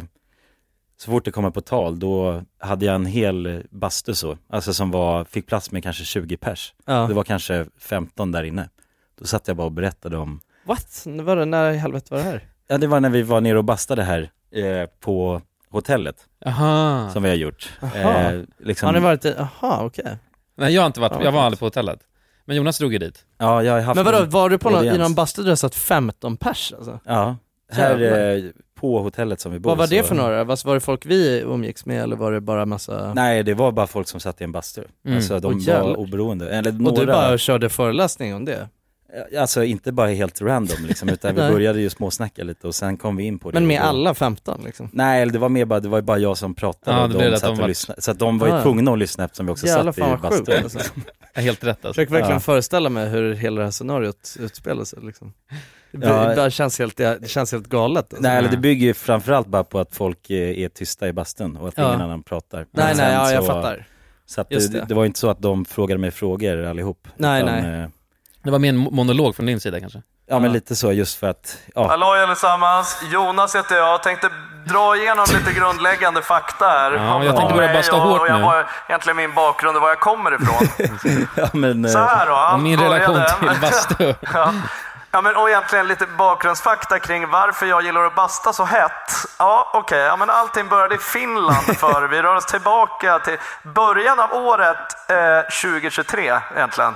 så fort det kommer på tal, då hade jag en hel bastu så. Alltså som var, fick plats med kanske tjugo pers. Ja. Det var kanske femton där inne. Då satt jag bara och berättade om... What? Var det, när i helvete var det här? Ja, det var när vi var nere och bastade här eh, på hotellet. Aha. Som vi har gjort. Aha. Eh, liksom... Har ni varit i... Aha, okej. Okay. Nej, jag har inte varit, ja, jag var aldrig på hotellet. Men Jonas drog ju dit. Ja, jag har haft. Men vadå, var du på någon, i någon bastu där satt femton pers alltså? Ja, här eh, på hotellet som vi bor. Vad var det så... för några? Var det folk vi umgicks med eller var det bara massa... Nej, det var bara folk som satt i en bastu. Mm. Alltså de oh, var oberoende. Eller några... Och du bara körde föreläsning om det? Alltså inte bara helt random liksom, utan vi började ju småsnacka lite och sen kom vi in på det. Men med då... alla femton liksom? Nej, det var mer bara, det var bara jag som pratade ja, och de satt de och lyssnade. Så att de var ju ah. tvungna att lyssna eftersom vi också jävla satt i bastun. Alltså. Helt rätt alltså. Jag försöker verkligen ja. föreställa mig hur hela det här scenariot utspelar sig liksom. Det, ja. det, känns helt, det känns helt galet alltså. Nej, eller det bygger ju framförallt bara på att folk är tysta i bastun och att ja. ingen annan pratar. Nej, men nej, ja, jag så, fattar. Så att Just det, det. det var inte så att de frågade mig frågor allihop. Nej, utan, nej. Eh, Det var mer en monolog från din sida kanske? Ja, men lite så just för att... Ja. Hallå allesammans, Jonas heter jag. Tänkte dra igenom lite grundläggande fakta här. Ja, jag tänkte börja basta hårt och jag nu. var egentligen min bakgrund och var jag kommer ifrån. ja, men, så här då, allt min relation började. till bastu. ja. Ja, men och egentligen lite bakgrundsfakta kring varför jag gillar att basta så hett. Ja, okej. Okay. Ja, men allting började i Finland för vi rör oss tillbaka till början av året eh, tjugo tjugotre egentligen.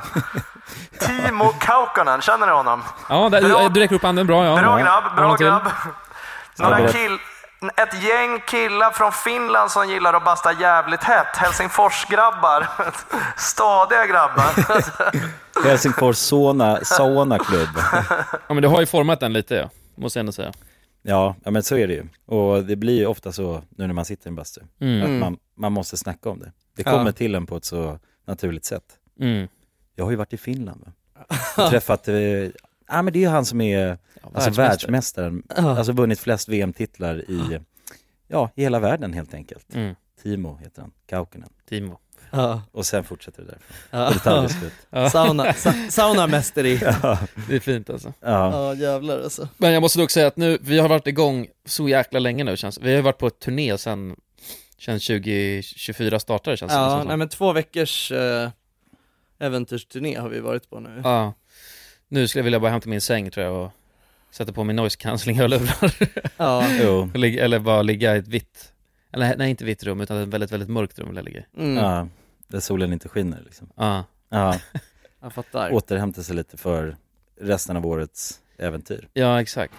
Timo Kaukonen, känner ni honom? Ja, där, bra, du räcker upp handen, bra ja. Bra grabb, bra grabb. Några Ja, kill, ett gäng killar från Finland som gillar att basta jävligt hett. Helsingforsgrabbar. Stadiga grabbar. Helsingfors sauna, sauna klubb. Ja, men du har ju format den lite, ja. Måste jag ändå säga. Ja, ja, men så är det ju. Och det blir ju ofta så nu när man sitter i en bastu. Mm. Att man, man måste snacka om det. Det kommer Ja. till en på ett så naturligt sätt. Mm. Jag har ju varit i Finland. Va? Och träffat... Eh, ja, men det är ju han som är Ja, alltså, världsmästare. världsmästaren. Ja. Alltså vunnit flest V M-titlar i, ja, i hela världen helt enkelt. Mm. Timo heter han. Kaukonen. Timo. Ja. Och sen fortsätter det därifrån. Ja. Och det tar aldrig slut. Ja. Sauna, sa, saunamästeri. Ja. Det är fint alltså. Ja. Ja, jävlar alltså. Men jag måste dock säga att nu, vi har varit igång så jäkla länge nu känns. Vi har varit på ett turné sen, sen tjugo tjugofyra startade känns det Ja, som. nej men två veckors eh, äventyrsturné har vi varit på nu. Ja. Nu skulle jag vilja bara hämta min säng tror jag och sätta på min noise cancelling och lurar. Ja. Jo. Eller bara ligga i ett vitt, eller nej inte vitt rum utan ett väldigt, väldigt mörkt rum vill jag ligga i. Mm. Ja. Där solen inte skiner liksom. Ja. Ja. Jag fattar. Återhämta sig lite för resten av årets äventyr. Ja, exakt.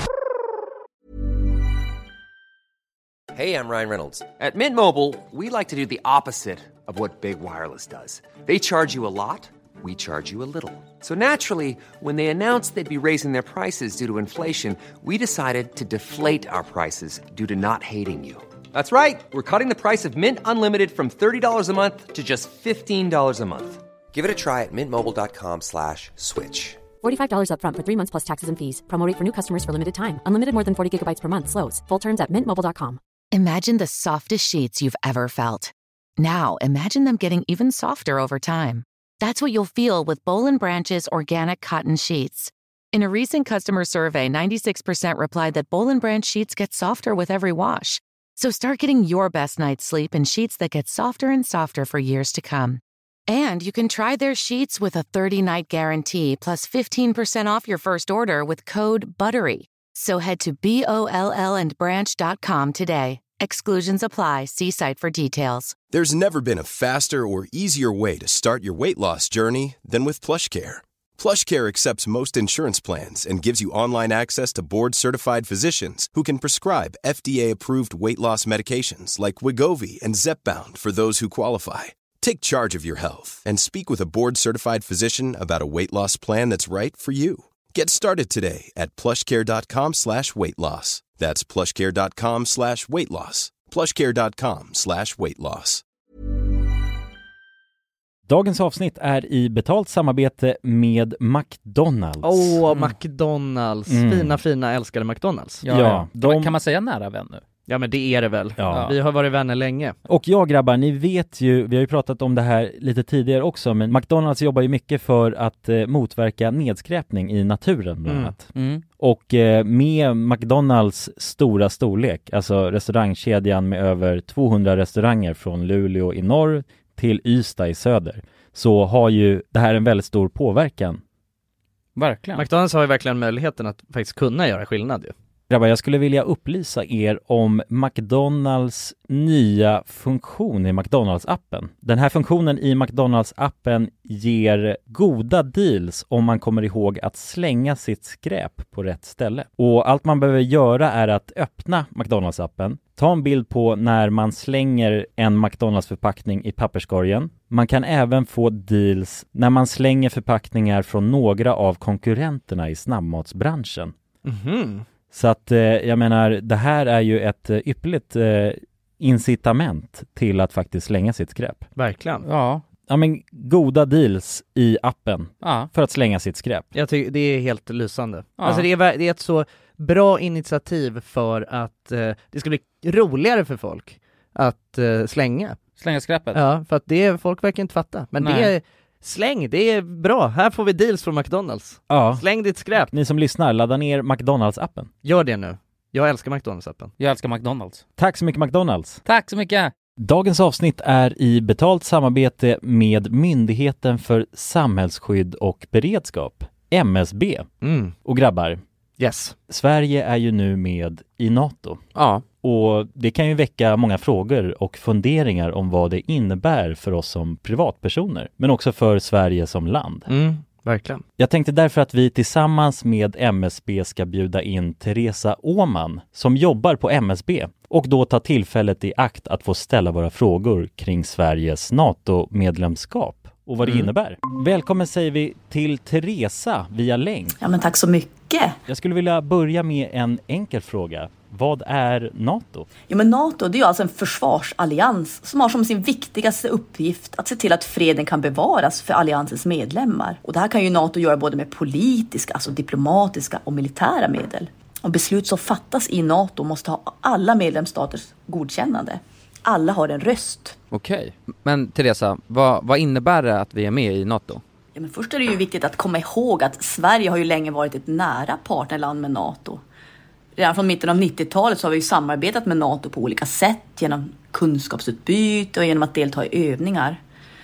Hey, I'm Ryan Reynolds. At Mint Mobile, we like to do the opposite of what Big Wireless does. They charge you a lot, we charge you a little. So naturally, when they announced they'd be raising their prices due to inflation, we decided to deflate our prices due to not hating you. That's right. We're cutting the price of Mint Unlimited from thirty dollars a month to just fifteen dollars a month. Give it a try at mintmobile.com slash switch. forty-five dollars up front for three months plus taxes and fees. Promo rate for new customers for limited time. Unlimited more than forty gigabytes per month. Slows full terms at mint mobile dot com. Imagine the softest sheets you've ever felt. Now imagine them getting even softer over time. That's what you'll feel with Boll and Branch's organic cotton sheets. In a recent customer survey, ninety-six percent replied that Boll and Branch sheets get softer with every wash. So start getting your best night's sleep in sheets that get softer and softer for years to come. And you can try their sheets with a thirty-night guarantee plus fifteen percent off your first order with code BUTTERY. So head to B O L L and branch dot com today. Exclusions apply. See site for details. There's never been a faster or easier way to start your weight loss journey than with PlushCare. PlushCare accepts most insurance plans and gives you online access to board-certified physicians who can prescribe F D A-approved weight loss medications like Wegovy and Zepbound for those who qualify. Take charge of your health and speak with a board-certified physician about a weight loss plan that's right for you. Get started today at plushcare.com slash weight loss. That's plushcare.com slash weight loss. plushcare.com slash weight loss. Dagens avsnitt är i betalt samarbete med McDonald's. Åh, oh, mm. McDonald's. Mm. Fina, fina, älskade McDonald's. Ja, ja. De... Kan man säga nära vän nu? Ja, men det är det väl. Ja. Vi har varit vänner länge. Och ja, grabbar, ni vet ju, vi har ju pratat om det här lite tidigare också, men McDonald's jobbar ju mycket för att eh, motverka nedskräpning i naturen bland annat. Mm. Mm. Och eh, med McDonald's stora storlek, alltså restaurangkedjan med över tvåhundra restauranger från Luleå i norr till Ystad i söder, så har ju det här en väldigt stor påverkan. Verkligen. McDonald's har ju verkligen möjligheten att faktiskt kunna göra skillnad ju. Grabbar, jag skulle vilja upplysa er om McDonald's nya funktion i McDonald's-appen. Den här funktionen i McDonald's-appen ger goda deals om man kommer ihåg att slänga sitt skräp på rätt ställe. Och allt man behöver göra är att öppna McDonald's-appen, ta en bild på när man slänger en McDonald's-förpackning i papperskorgen. Man kan även få deals när man slänger förpackningar från några av konkurrenterna i snabbmatsbranschen. Mhm. Så att eh, jag menar, det här är ju ett eh, ypperligt eh, incitament till att faktiskt slänga sitt skräp. Verkligen. Ja. Ja, men goda deals i appen ja. för att slänga sitt skräp. Jag tycker det är helt lysande. Ja. Alltså det är, det är ett så bra initiativ för att eh, det ska bli roligare för folk att eh, slänga. Slänga skräpet? Ja, för att det folk verkar inte fatta. Men Nej. det är släng, det är bra. Här får vi deals från McDonald's. Ja. Släng ditt skräp. Ni som lyssnar, ladda ner McDonald's-appen. Gör det nu. Jag älskar McDonald's-appen. Jag älskar McDonald's. Tack så mycket McDonald's. Tack så mycket. Dagens avsnitt är i betalt samarbete med Myndigheten för samhällsskydd och beredskap, M S B. Mm. Och grabbar, yes. Sverige är ju nu med i NATO. Ja. Och det kan ju väcka många frågor och funderingar om vad det innebär för oss som privatpersoner, men också för Sverige som land. Mm, verkligen. Jag tänkte därför att vi tillsammans med M S B ska bjuda in Teresa Åman som jobbar på M S B och då ta tillfället i akt att få ställa våra frågor kring Sveriges NATO-medlemskap och vad det Mm. innebär. Välkommen säger vi till Teresa via länk. Ja, men tack så mycket. Jag skulle vilja börja med en enkel fråga. Vad är NATO? Ja, men NATO, det är ju alltså en försvarsallians som har som sin viktigaste uppgift att se till att freden kan bevaras för alliansens medlemmar. Och det här kan ju NATO göra både med politiska, alltså diplomatiska och militära medel. Och beslut som fattas i NATO måste ha alla medlemsstaters godkännande. Alla har en röst. Okej, men Teresa, vad, vad innebär det att vi är med i NATO? Ja, men först är det ju viktigt att komma ihåg att Sverige har ju länge varit ett nära partnerland med NATO. Redan från mitten av nittiotalet så har vi ju samarbetat med NATO på olika sätt genom kunskapsutbyte och genom att delta i övningar.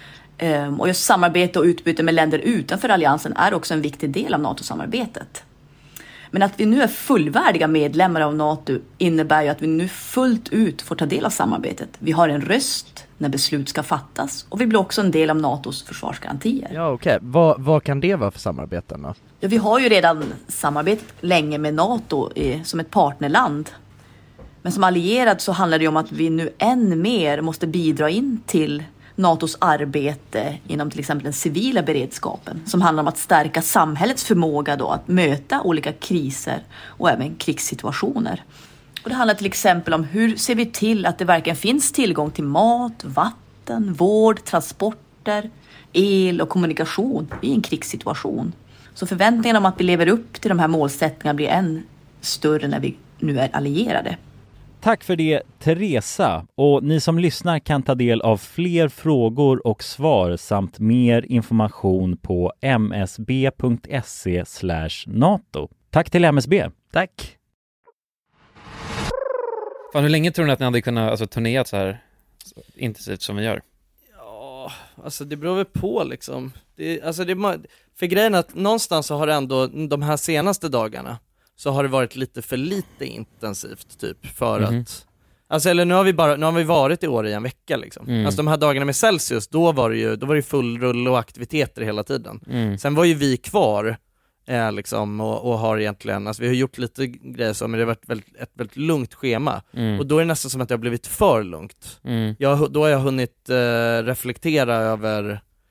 Ehm, och just samarbete och utbyte med länder utanför alliansen är också en viktig del av NATO-samarbetet. Men att vi nu är fullvärdiga medlemmar av NATO innebär ju att vi nu fullt ut får ta del av samarbetet. Vi har en röst när beslut ska fattas och vi blir också en del av NATOs försvarsgarantier. Ja, okej. Okay. Vad, vad kan det vara för samarbeten då? Ja, vi har ju redan samarbetat länge med NATO eh, som ett partnerland. Men som allierad så handlar det om att vi nu än mer måste bidra in till NATOs arbete inom till exempel den civila beredskapen som handlar om att stärka samhällets förmåga då att möta olika kriser och även krigssituationer. Och det handlar till exempel om hur ser vi till att det verkligen finns tillgång till mat, vatten, vård, transporter, el och kommunikation i en krigssituation. Så förväntningarna om att vi lever upp till de här målsättningarna blir än större när vi nu är allierade. Tack för det, Teresa. Och ni som lyssnar kan ta del av fler frågor och svar samt mer information på msb.se slash NATO. Tack till M S B. Tack. Fan, hur länge tror ni att ni hade kunnat alltså, turnera så här intensivt som vi gör? Ja, alltså det beror väl på liksom. Det, alltså det, för grejen är att någonstans så har det ändå de här senaste dagarna så har det varit lite för lite intensivt typ för mm-hmm. att alltså eller nu har vi bara nu har vi varit i år i en vecka liksom. Mm. Alltså de här dagarna med Celsius då var det ju då var det full rull och aktiviteter hela tiden. Mm. Sen var ju vi kvar eh, liksom och, och har egentligen alltså vi har gjort lite grejer så men det har varit väldigt, ett väldigt lugnt schema mm. och då är det nästan som att det har blivit för lugnt. Mm. Jag då har jag hunnit eh, reflektera över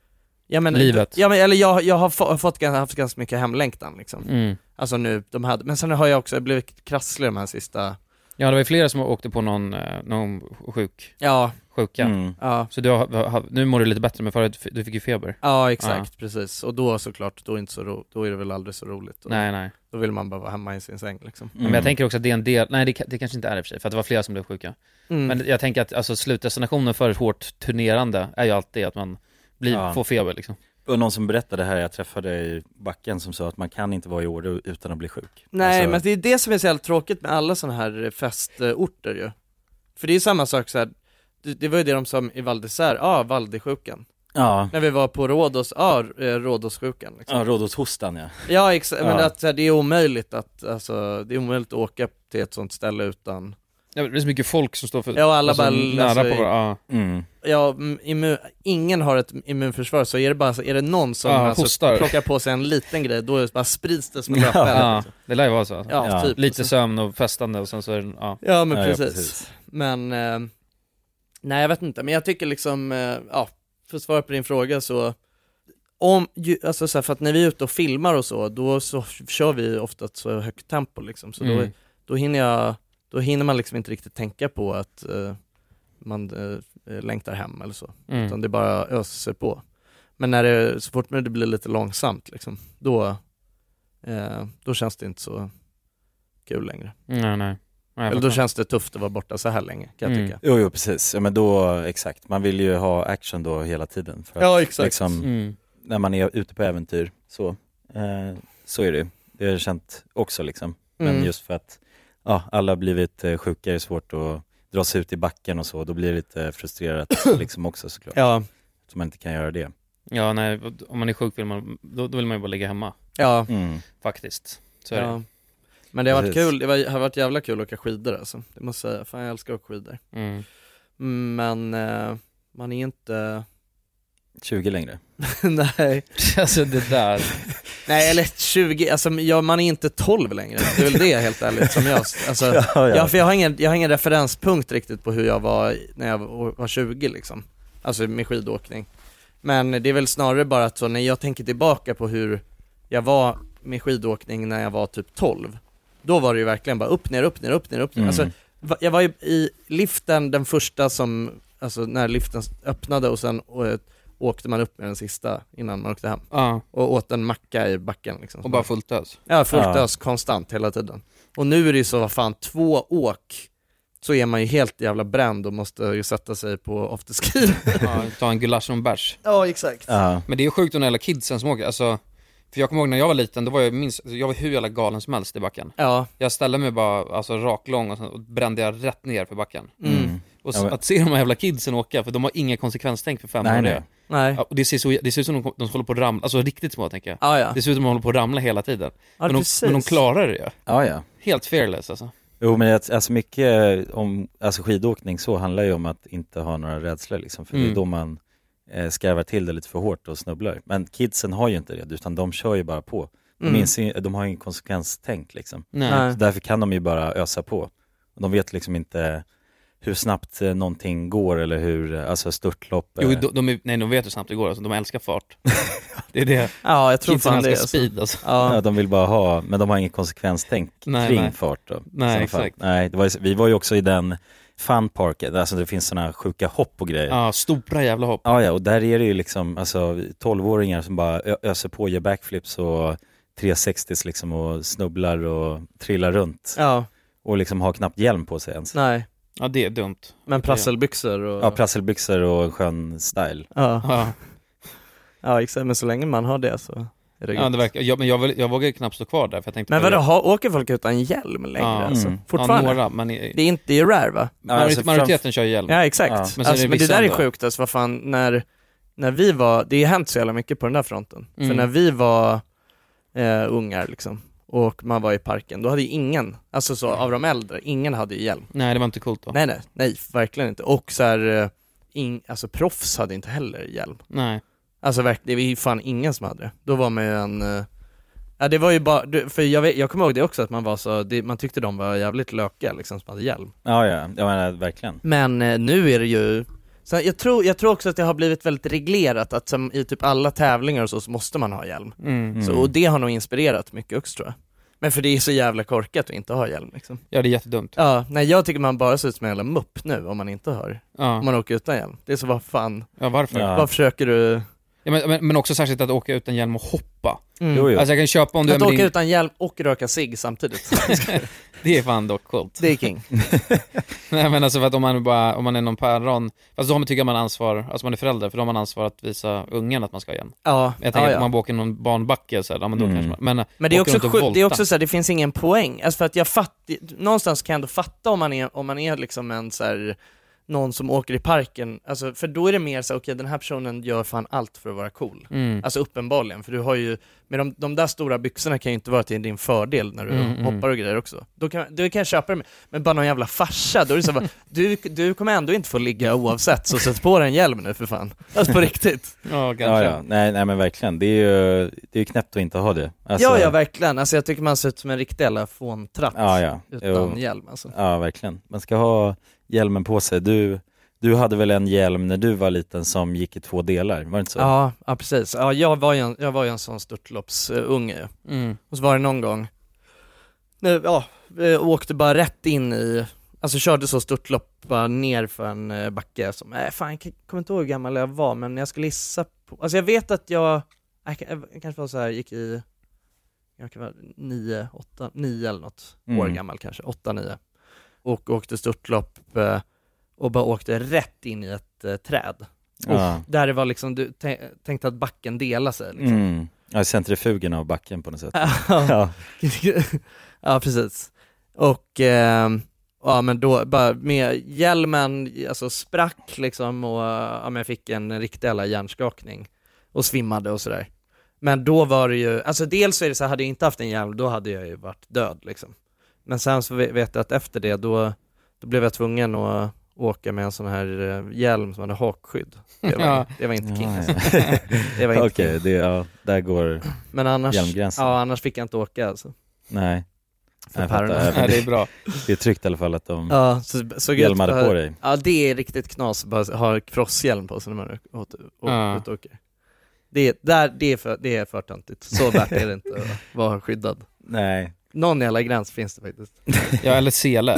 Ja, men, livet. Ja, men, eller jag, jag har få, fått haft ganska mycket hemlängtan liksom. Mm. Alltså nu, de hade, men sen har jag också blivit krasslig de här sista. Ja, det var ju flera som åkte på någon, någon sjuk. Ja. Sjuka. Mm. Ja. Så du har, har, nu mår du lite bättre, men förut du fick ju feber. Ja, exakt, ja. Precis. Och då såklart, då är, inte så ro, då är det väl aldrig så roligt. Och nej, nej. Då vill man bara vara hemma i sin säng liksom. Mm. Men jag tänker också att det är en del, nej det, det kanske inte är i och för sig, för att det var flera som blev sjuka. Mm. Men jag tänker att alltså, slutdestinationen för hårt turnerande är ju alltid att man blir, ja. får feber liksom. Och någon som berättade här, jag träffade i backen som sa att man kan inte vara i Åre utan att bli sjuk. Nej, alltså... men det är det som är så helt tråkigt med alla sådana här festorter ju. För det är ju samma sak så här, det, det var ju det de sa i Val d'Isère, ja, ah, Valdisjukan. Ja. När vi var på Rhodos, ja, ah, Rhodossjukan liksom. Ja, Rhodoshostan, ja. Ja, exakt, ja. men att så här, det är omöjligt att, alltså, det är omöjligt att åka till ett sånt ställe utan... Ja, det är så mycket folk som står för... Ja, alla alltså, bara... nära alltså, på varandra, ja. Mm. Ja, immun, ingen har ett immunförsvar, så är det bara så, är det någon som ja, alltså, plockar på sig en liten grej, då är det bara sprids det som en löpare. Ja, liksom. Det lär ju vara så. Alltså. Ja, ja. Typ, lite så. sömn och festande och sen så är det, ja. Ja, men ja, precis. ja, precis. Men, eh, nej jag vet inte, men jag tycker liksom, eh, ja, för att svara på din fråga så, om, ju, alltså så här, för att när vi är ute och filmar och så, då så kör vi ofta ett så högt tempo liksom, så mm. då, då hinner jag Då hinner man liksom inte riktigt tänka på att uh, man uh, längtar hem eller så. Mm. Utan det bara öser på. Men när det, så fort det blir lite långsamt liksom, då, uh, då känns det inte så kul längre. Nej, nej. nej eller då känns det tufft att vara borta så här länge, kan jag mm. tycka. Jo, jo, precis. Ja, men då, exakt. Man vill ju ha action då hela tiden. För ja, att, exakt. Liksom, mm. när man är ute på äventyr, så, uh, så är det. Det har jag känt också liksom. Men mm. just för att ja, alla har blivit eh, sjuka, det är svårt att dra sig ut i backen och så, då blir det lite frustrerat liksom också såklart. Ja. Så man inte kan göra det. Ja, nej, om man är sjuk vill man, då, då vill man ju bara ligga hemma. Ja. Mm. Faktiskt. Så är ja. det. Men det har varit kul, det var, har varit jävla kul att åka skidor alltså. Det måste jag säga, fan jag älskar att åka skidor. Mm. Men eh, man är inte... tjugo längre. Nej. Alltså det där... Nej, eller tjugo, alltså ja, man är inte tolv längre. Det är väl det helt ärligt som jag, alltså, ja, ja. Jag, för jag har ingen, jag har ingen referenspunkt riktigt på hur jag var när jag var tjugo liksom. Alltså med skidåkning. Men det är väl snarare bara att så när jag tänker tillbaka på hur jag var med skidåkning när jag var typ tolv. Då var det ju verkligen bara upp, ner, upp, ner, upp, ner, upp, ner. Mm. Alltså, jag var ju i liften den första som, alltså när liften öppnade och sen och, åkte man upp med den sista innan man åkte hem. Ja. Och åt en macka i backen liksom. Och bara fullt ös. Ja, fullt ja. ös konstant hela tiden. Och nu är det ju så, vad fan, två åk så är man ju helt jävla bränd och måste ju sätta sig på afterski. Ja, ta en gulasch och en bärs. Ja, exakt. Ja. Men det är ju sjukt när alla kidsen som åker, alltså, för jag kommer ihåg när jag var liten, då var jag minst, jag var hur jävla galen som helst i backen. Ja. Jag ställde mig bara, alltså raklång och, sen, och brände jag rätt ner för backen. Mm. Och ja, men... att se de här jävla kidsen åka, för de har inga konsekvenstänk för fem nej, år. Nej. Nej. Ja, och det ser, så, det ser ut som de, de håller på att ramla, alltså riktigt små tänker jag. Ah, ja. Det ser ut som de håller på att ramla hela tiden. Ja, men, de, men de klarar det ju. Ja, ja. Helt fearless alltså. Jo, men alltså mycket om, alltså skidåkning så handlar ju om att inte ha några rädslor liksom, för mm. det är då man eh, skarvar till det lite för hårt och snubblar. Men kidsen har ju inte det, utan de kör ju bara på. De, mm. inser, de har ingen konsekvenstänk liksom. Nej. Så därför kan de ju bara ösa på. De vet liksom inte hur snabbt någonting går eller hur, alltså störtlopp. Jo, de, de, nej, de vet hur snabbt det går, alltså, de älskar fart. Det är det. Ja, jag tror kidsen fan det är speed alltså. Ja. Ja, de vill bara ha, men de har ingen konsekvenstänk nej, kring nej. fart då. Nej, exakt. Nej, det var, vi var ju också i den funparken, alltså det finns såna sjuka hopp och grejer. Ja, stora jävla hopp. Ja, ja, och där är det ju liksom, alltså tolvåringar som bara ö- öser på, gör backflips och trehundrasextio liksom och snubblar och trillar runt. Ja. Och liksom har knappt hjälm på sig ens. Nej. Ja, det är dumt. Men prasselbyxor och... Ja, prasselbyxor och en skön style. Ja. Ja. Ja, exakt, men så länge man har det så är det ja, det verkar, ja, men jag, vill, jag vågar knappt stå kvar där för jag tänkte. Men vadå, ha, åker folk utan hjälm längre ja. alltså? Mm. Fortfarande? Ja, några, men i, det är inte det är rare va? Ja, alltså, majoriteten kör hjälm. Ja, exakt. Ja. Men, alltså, det, men det där är sjukt alltså, vad fan, när, när vi var, det har hänt så jävla mycket på den där fronten. Mm. För när vi var eh, ungar liksom, och man var i parken, då hade ju ingen, alltså så av de äldre, ingen hade ju hjälm. Nej, det var inte coolt då. Nej, nej, nej, verkligen inte. Och så här, in, alltså proffs hade inte heller hjälm. Nej. Alltså verkligen, det var ju fan ingen som hade det. Då var man ju en, ja det var ju bara, för jag, vet, jag kommer ihåg det också att man var så, det, man tyckte de var jävligt lökiga liksom som hade hjälm. Ja, ja, jag menar verkligen. Men nu är det ju, Så jag tror, jag tror också att det har blivit väldigt reglerat att som i typ alla tävlingar och så, så måste man ha hjälm. Mm. Så, och det har nog inspirerat mycket också tror jag. Men för det är så jävla korkat att inte ha hjälm liksom. Ja, det är jättedumt. Ja, nej jag tycker man bara ser ut som en jävla mupp nu om man inte har. Ja. Om man åker utan hjälm. Det är så, vad fan. Ja, varför? Ja. Vad försöker du... Ja, men, men, men också särskilt att åka utan hjälm och hoppa. Mm. Jo, jo. Alltså jag kan köpa om du att åka din... utan hjälm och röka cigg samtidigt. Det är fan dock coolt. Det är king. Nej men alltså för att om man bara, om man är någon päron, fast då har man tycker man ansvar, alltså man är förälder, för då har man ansvar att visa ungen att man ska igen. Ja. Jag tänker ja, ja. att om man åker någon barnbacke så här, ja, men då Mm. kanske man, men, Men det är också åker runt och sjukt, det är volta. också så här, det finns ingen poäng. Alltså för att jag fatt, någonstans kan jag ändå fatta om man är, om man är liksom en så här, någon som åker i parken, alltså, för då är det mer så okej, okay, den här personen gör fan allt för att vara cool. Mm. Alltså uppenbarligen, för du har ju, med de, de där stora byxorna kan ju inte vara till din fördel när du Mm, hoppar och grejer också. Då kan, då kan jag köpa det, med, men bara någon jävla farsa, då är det så här, du, du kommer ändå inte få ligga oavsett, så sätt på dig en hjälm nu för fan. Alltså på riktigt. Ja, kanske. Ja, ja. Nej, nej men verkligen, det är ju, det är ju knäppt att inte ha det. Alltså... Ja, ja, verkligen. Alltså jag tycker man ser ut som en riktig jävla fåntratt ja, ja. utan jo. hjälm alltså. Ja, verkligen. Man ska ha hjälmen på sig. Du... Du hade väl en hjälm när du var liten som gick i två delar, var det inte så? Ja, ja precis. Ja, jag var ju en, jag var ju en sån störtloppsunge. Mm. Och så var det någon gång, nu, ja, jag åkte bara rätt in i, alltså körde så störtlopp bara ner för en eh, backe som, nej fan, jag kommer inte ihåg hur gammal jag var, men jag skulle gissa på, alltså jag vet att jag, jag, jag kanske var så här, gick i, jag kan vara nio, åtta, nio eller något Mm. år gammal kanske, åtta, nio. Och åkte störtlopp eh, och bara åkte rätt in i ett eh, träd. Ja. Och där det var liksom, du t- tänkte att backen delar sig liksom. Mm. Ja, centrifugen av backen på något sätt. Ja. Ja, precis. Och eh, ja, men då bara med hjälmen, alltså sprack liksom, och ja, men jag fick en riktig jävla hjärnskakning och svimmade och sådär. Men då var det ju, alltså dels så är det så här, hade jag inte haft en hjälm, då hade jag ju varit död liksom. Men sen så vet jag att efter det, då, då blev jag tvungen att åka med en sån här uh, hjälm som hade hakskydd. Det var, Ja. det var inte king. Ja, Alltså. ja. Det var inte Okej, king. det, ja, där går Men annars, hjälmgränsen. ja, annars fick jag inte åka alltså. Nej. För Jag pärorna. fattar. Ja, det är bra. Det är tryggt i alla fall att de Ja, så, så hjälmade ut, på dig. Ja, det är riktigt knas att bara ha crosshjälm på sig när man är ute och, och, Ja. ut och åker. Det är, där, det är för, det är för töntigt. Så värt är det inte att vara skyddad. Nej. Någon jävla gräns finns det faktiskt. Ja, eller sele.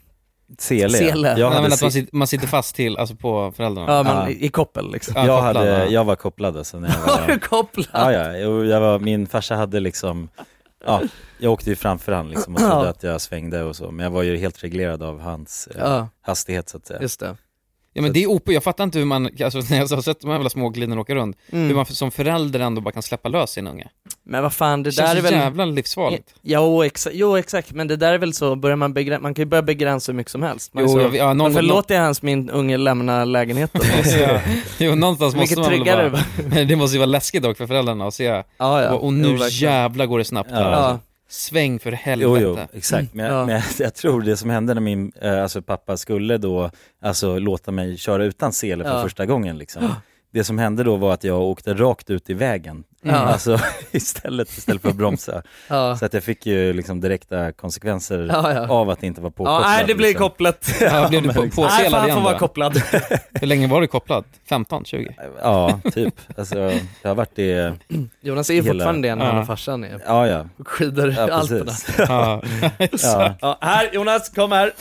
Sele. Sele. Jag Nej, hade men att man se- sitter, man sitter fast till, alltså på föräldrarna. Ja, men Ja. i, i koppel liksom. Ja, jag, kopplad, hade, ja. jag var kopplad alltså, när jag Har var... du kopplat? Ja, ja. Jag, jag var, min farsa hade liksom... Ja, jag åkte ju framför han liksom och trodde Ja. att jag svängde och så. Men jag var ju helt reglerad av hans eh, Ja. hastighet så att säga. Just det. Ja, men det är O P, jag fattar inte hur man, alltså när jag har sett de här jävla små glidorna åka runt, Mm. hur man som förälder ändå bara kan släppa lös sin unge. Men vad fan, det Det känns där är så väl... jävla livsfarligt. Jo, exa- jo, exakt, men det där är väl så, börjar man begränsa, man kan ju börja begränsa hur mycket som helst. Man Jo, så, jag- ja, någon- varför någon- låter jag ens min unge lämna lägenheten? Ja. Jo, någonstans måste Mycket man väl tryggare. bara, men det måste ju vara läskigt dock för föräldrarna att se, Ja, ja. och, och Jo, nu verkligen. jävla går det snabbt här. Ja. Alltså. Sväng för helvete. Jo, jo, exakt. Men, Ja. men jag, jag tror det som hände när min eh, alltså pappa skulle då alltså låta mig köra utan sele för Ja. första gången liksom. Det som hände då var att jag åkte rakt ut i vägen. Ja. Alltså istället, istället för att bromsa. Ja. Så att jag fick ju liksom direkta konsekvenser Ja, ja. av att inte vara påkopplad. Ja, nej, det blir liksom. kopplat. Ja, blev du på, Nej, påselad fan igen får vara då? kopplad. Hur länge var du kopplad? femton, tjugo? Ja, typ. Alltså, jag har varit det... Jonas är ju Hela- fortfarande det när han Ja. och farsan är Ja, ja. och skidor i Ja, Alperna. precis. Ja. Ja, Ja, här, Jonas, kom här.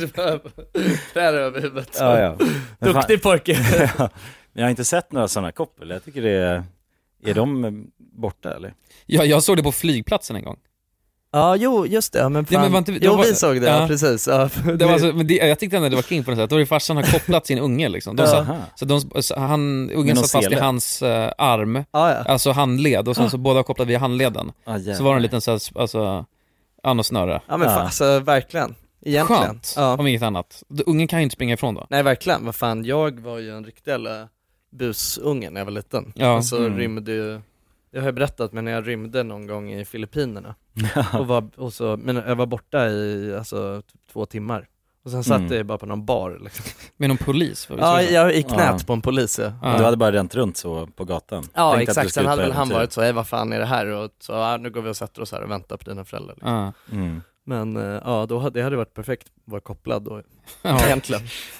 Trär över huvudet. ja, ja. Men fan- Duktig pojke. Ja. Jag har inte sett några sådana koppel. Jag tycker det är... Är de borta eller? Ja, jag såg det på flygplatsen en gång. Ja, jo, just det. Men fan. Ja, men var inte- det jo, var- vi såg det, ja, ja. precis. Ja. Det var alltså, men det, jag tyckte ändå det var king på något sätt. Då var det farsan har kopplat sin unge liksom. De Ja. satt, så de, så han, Med ungen någon satt fast i sele? hans uh, arm, Ja, ja. alltså handled, och sen så båda var kopplade via handleden. Ah, Så var det en liten så här, alltså, ja, något snöre. Ja, men Ja. fan, alltså verkligen. Egentligen. Skönt, Ja. om inget annat. Ungen kan ju inte springa ifrån då. Nej, verkligen. Vad fan, jag var ju en riktig jävla busunge när jag var liten. Ja. Och så Mm. rymde ju, det har jag berättat, men när jag rymde någon gång i Filippinerna. och var, och så, men jag var borta i alltså, typ två timmar. Och sen satt Mm. jag bara på någon bar liksom. Med någon polis? Var det Ja, så? jag i knät Ja. på en polis. Ja, Ja. Du hade bara ränt runt så på gatan. ja Tänkte att du exakt. skulle Sen ut hade på väl han äventyr. varit så, "Hej, vad fan är det här?" Och så, ja, nu går vi och sätter oss här och väntar på dina föräldrar. Liksom. Ja. Mm. Men eh, ja, då hade, det hade varit perfekt att vara kopplad då, Ja. egentligen.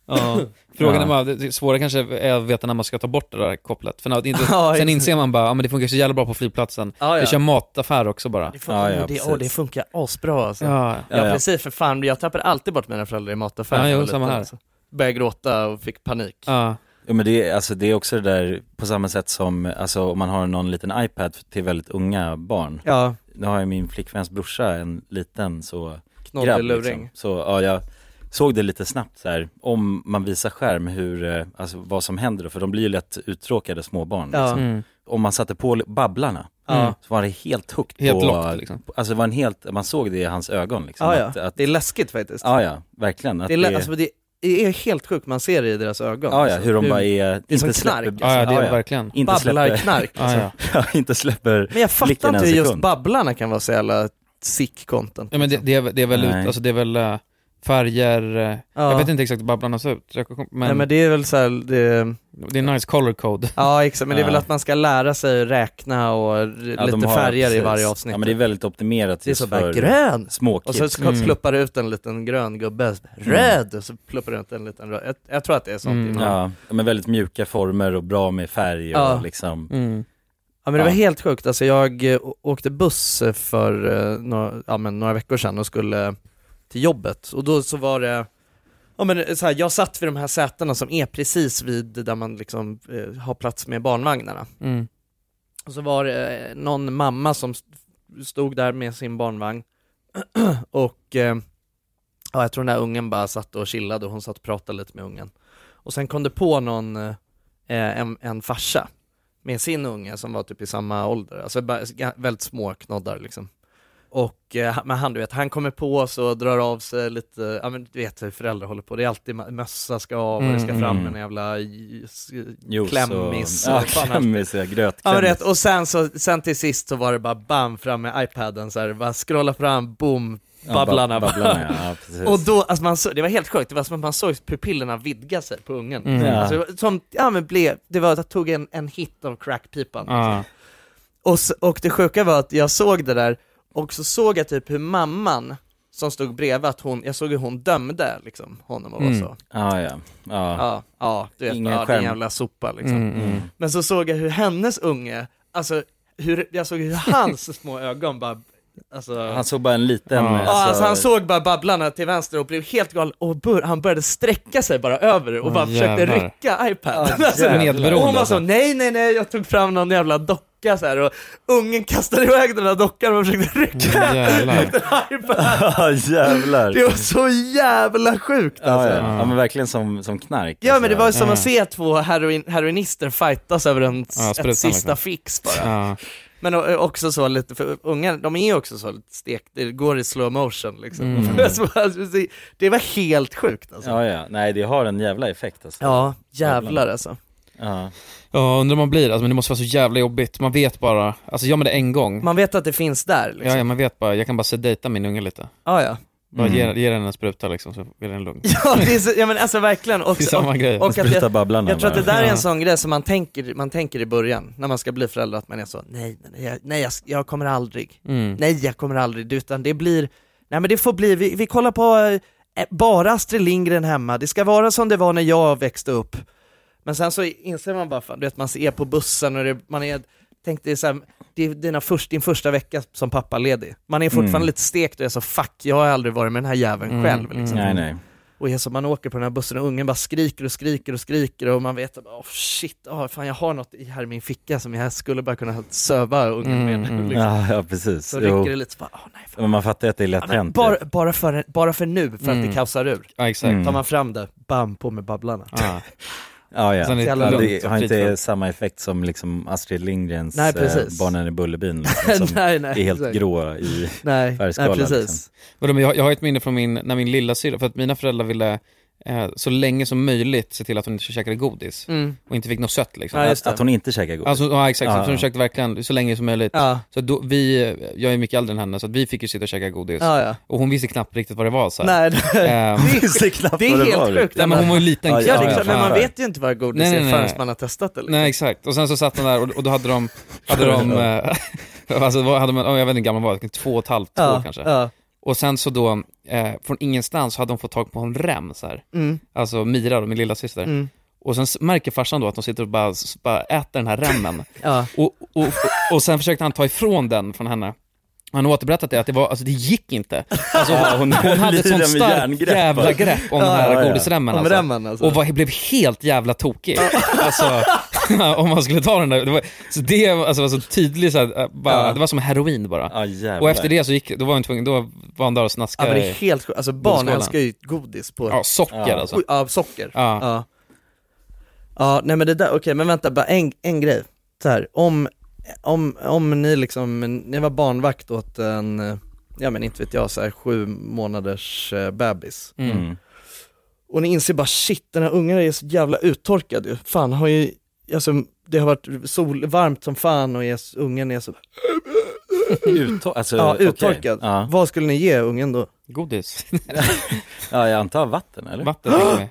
Ja. Frågan är Ja. bara, det svåra kanske är att veta när man ska ta bort det där kopplet. För när, inte, Ja, sen inser man bara, ja men det funkar så jävla bra på flygplatsen. Ja, ja. Vi kör mataffär också bara. Det funkar, Ja, ja, det, precis. åh, det funkar asbra alltså. Ja, Ja, Ja, ja. precis, för fan, jag tappade alltid bort mina föräldrar i mataffären. Ja, när jag jo, var samma liten, här. alltså. Började gråta och fick panik. Ja. Ja, men det är, alltså, det är också det där på samma sätt som alltså, om man har någon liten iPad till väldigt unga barn. Ja, Nu har jag min flickväns brorsa, en liten så knollig grabb luring. liksom. Så ja, jag såg det lite snabbt så här, om man visar skärm hur, eh, alltså vad som händer då, för de blir ju lätt uttråkade små barn. Ja. Liksom. Mm. Om man satte på Babblarna Ja. så var det helt högt Helt på, lockt, liksom. alltså det var en helt, man såg det i hans ögon liksom. Ja, ja. Att, att, Det är läskigt faktiskt. ja, ja, verkligen. Att det, är, lä- alltså, det är helt sjukt, man ser det i deras ögon. ja, ja, alltså. hur de bara är, det är som inte knark, släpper, Ja, ja, det är ja, ja. verkligen. Inte Babblar släpper, knark. Ja, Alltså. ja. ja, inte släpper Men jag fattar blicken inte en hur just sekund. Babblarna kan vara så jävla sick content. Ja men det, det, är, det är väl ut, Nej. alltså det är väl uh, färger, uh, Ja. jag vet inte exakt hur Babblarna ser ut. Jag, men, Nej, men det är väl så här, det, det är nice color code. ja exakt, men det är väl Ja. att man ska lära sig räkna och r- Ja, de lite har- färger i precis. varje avsnitt. Ja, men det är väldigt optimerat Det är just så bara för grön, små och kids. så ska Mm. pluppar det ut en liten grön gubbe, röd, och så pluppar det ut en liten röd. Jag, jag tror att det är sånt Mm. innan. Ja, de är väldigt mjuka former och bra med färg och Ja. liksom. Mm. Ja, men det var Ja. helt sjukt, alltså jag eh, å- åkte buss för eh, några, ja, men några veckor sedan och skulle till jobbet, och då så var det, ja men så här, jag satt vid de här sätena som är precis vid där man liksom eh, har plats med barnvagnarna. Mm. Och så var det eh, någon mamma som st- stod där med sin barnvagn och eh, ja, jag tror den där ungen bara satt och chillade och hon satt och pratade lite med ungen. Och sen kom det på någon, eh, en, en farsa med sin unge som var typ i samma ålder, alltså bara, ga- väldigt små knoddar liksom. Och eh, men han, du vet, han kommer på oss och drar av sig lite, ja men du vet hur föräldrar håller på, det är alltid ma- mössa ska av och det ska Mm. fram en jävla j- s- Juice klämmis och, ja, och fan, klämmis, ja, ja, men grötklämmis. rätt. Och sen, så, sen till sist så var det bara bam fram med iPaden så här, bara scrolla fram, boom, Babblarna. Ja, babblarna ja, ja, precis. Och då, alltså man så, det var helt sjukt, det var som att man såg pupillerna vidga sig på ungen. Mm. Ja. Alltså, det var som, ja men blev, det var att jag tog en, en hit av crackpipan. Ja. Och, s- och det sjuka var att jag såg det där, och så såg jag typ hur mamman som stod bredvid, att hon, jag såg hur hon dömde liksom honom och var Mm. så. Ja, ja. Ja. Ja, ja, du vet, Ingen ja, det är en skärm. jävla sopa liksom. Mm, mm. Men så såg jag hur hennes unge, alltså hur, jag såg hur hans små ögon bara, alltså, Han såg bara en liten... Ja. ja, alltså han såg bara Babblarna till vänster och blev helt galen, och bör, han började sträcka sig bara över det och Åh, bara försökte jävlar. rycka iPaden. Ja, alltså, jävlar. och Medberoende hon var så, alltså. nej nej nej, jag tog fram någon jävla docka så här, och ungen kastade iväg den där dockan och försökte rycka Jävlar. iPaden. Ja, jävlar. Det var så jävla sjukt alltså. Ja, ja. Ja, men verkligen som, som knark. Ja, men det var ju som Ja. att se två heroin, heroinister fightas över en, Ja, ett sprutan, sista liksom. fix bara. Ja. Men o- också så lite, för unga, de är ju också så lite stekt, det går i slow motion liksom. Mm. Så, alltså, det var helt sjukt alltså. Ja, Ja, ja. Nej, det har en jävla effekt alltså. jävlar alltså. Ja. Ja, undrar om man blir, alltså, men det måste vara så jävla jobbigt. Man vet bara, alltså gör man det en gång. Man vet att det finns där liksom. Ja, ja, man vet bara, jag kan bara sedata min unge lite. Ja, ja. Bara Mm. ge, ge den en spruta liksom, så är den lugn. Ja, det är så, ja men alltså verkligen. Och, Det är samma och, grej. och att Spruta jag, Babblarna jag tror att det bara. där är Ja. en sån grej som man tänker, man tänker i början, när man ska bli förälder, att man är så, nej, nej, jag, nej jag, jag kommer aldrig. Mm. Nej, jag kommer aldrig, utan det blir, nej men det får bli, vi, vi kollar på eh, bara Astrid Lindgren hemma, det ska vara som det var när jag växte upp. Men sen så inser man bara, fan, du vet, man är på bussen och det, man är, tänk dig så här, det är dina först, din första vecka som pappa ledig. Man är fortfarande Mm. lite stekt och är så, fuck, jag har aldrig varit med den här jäveln Mm, själv liksom. Nej, nej. Och är så, man åker på den här bussen och ungen bara skriker och skriker och skriker och man vet att, oh shit, oh, fan jag har något i, här i min ficka som jag skulle bara kunna söva ungen med. Mm, mm. Liksom. Ja, ja, precis. Så Jo. rycker det lite så bara, oh, nej, fan. Men man fattar att det är lätt Ja, men hänt. bara, bara, för, bara för nu, för att Mm. det kaosar ur. Ja, exakt. Mm. Tar man fram det, bam, på med Babblarna. Ja. Ja, ja. Sen är det Ja, lugnt det och har inte fridfullt. samma effekt som liksom Astrid Lindgrens Nej, eh, precis. Barnen i Bullerbyn liksom, som nej, nej, är helt exakt. grå i Nej, nej, färgskalan. precis. Liksom. Vadå, men jag, jag har ett minne från min, när min lilla syra, för att mina föräldrar ville eh, så länge som möjligt se till att hon inte käkade godis. Mm. Och inte fick något sött liksom. Ja, just det. Att hon inte käkar godis. Alltså, ja exakt, Ja. så hon försökte verkligen så länge som möjligt. Ja. Så då, vi, jag är mycket äldre än henne, så att vi fick ju sitta och käka godis. Ja, ja. Och hon visste knappt riktigt vad det var så här. Nej, det, Ehm, det, är, det är vad det helt var. sjukt. Nej, men hon var ju liten Ja, kid. Ja, ja, det är ja, klart, men fan. man vet ju inte vad godis Nej, nej, är nej. förrän man har testat det. Liksom. Nej exakt, och sen så satt hon där och, och då hade de, hade de, eh, alltså vad hade man, oh, jag vet inte hur gammal man var, två och ett halvt, två Ja, kanske. ja. Och sen så då, eh, från ingenstans hade de fått tag på en rem så här. Mm. Alltså Mira då, min lilla syster. Mm. Och sen märker farsan då att de sitter och bara, bara äter den här remmen. Ja. och, och, och, och sen försökte han ta ifrån den från henne. Han har återberättat det, att det, var, alltså det gick inte. Alltså hon, hon hade ett sånt starkt jävla grepp om ja, den här ja, godisremmen. Alltså. Remmen, alltså. Och var, blev helt jävla tokig. Alltså, om man skulle ta den där. Det var, så det alltså, var så tydligt, så här, bara, ja. Det var som heroin bara. Ja, och efter det så gick, då var han tvungen, då var han där och snaskade. Ja, men det är helt sjukt. Alltså barn älskar ju godis på. Ja, socker ja. alltså. Ja, socker. Ja. Ja, ja nej men det där, okej, okay, men vänta, bara en, en grej. Så här, om Om, om ni liksom, ni var barnvakt åt en, ja men inte vet jag, så här sju månaders eh, bebis. Mm. Och ni inser bara, shit, den här ungen är så jävla uttorkad ju. Fan, har ju, alltså det har varit solvarmt som fan och yes, ungen är så Uttor- alltså, ja, uttorkad. Okay. Ja. Vad skulle ni ge ungen då? Godis. Ja, jag antar vatten, eller? Vatten.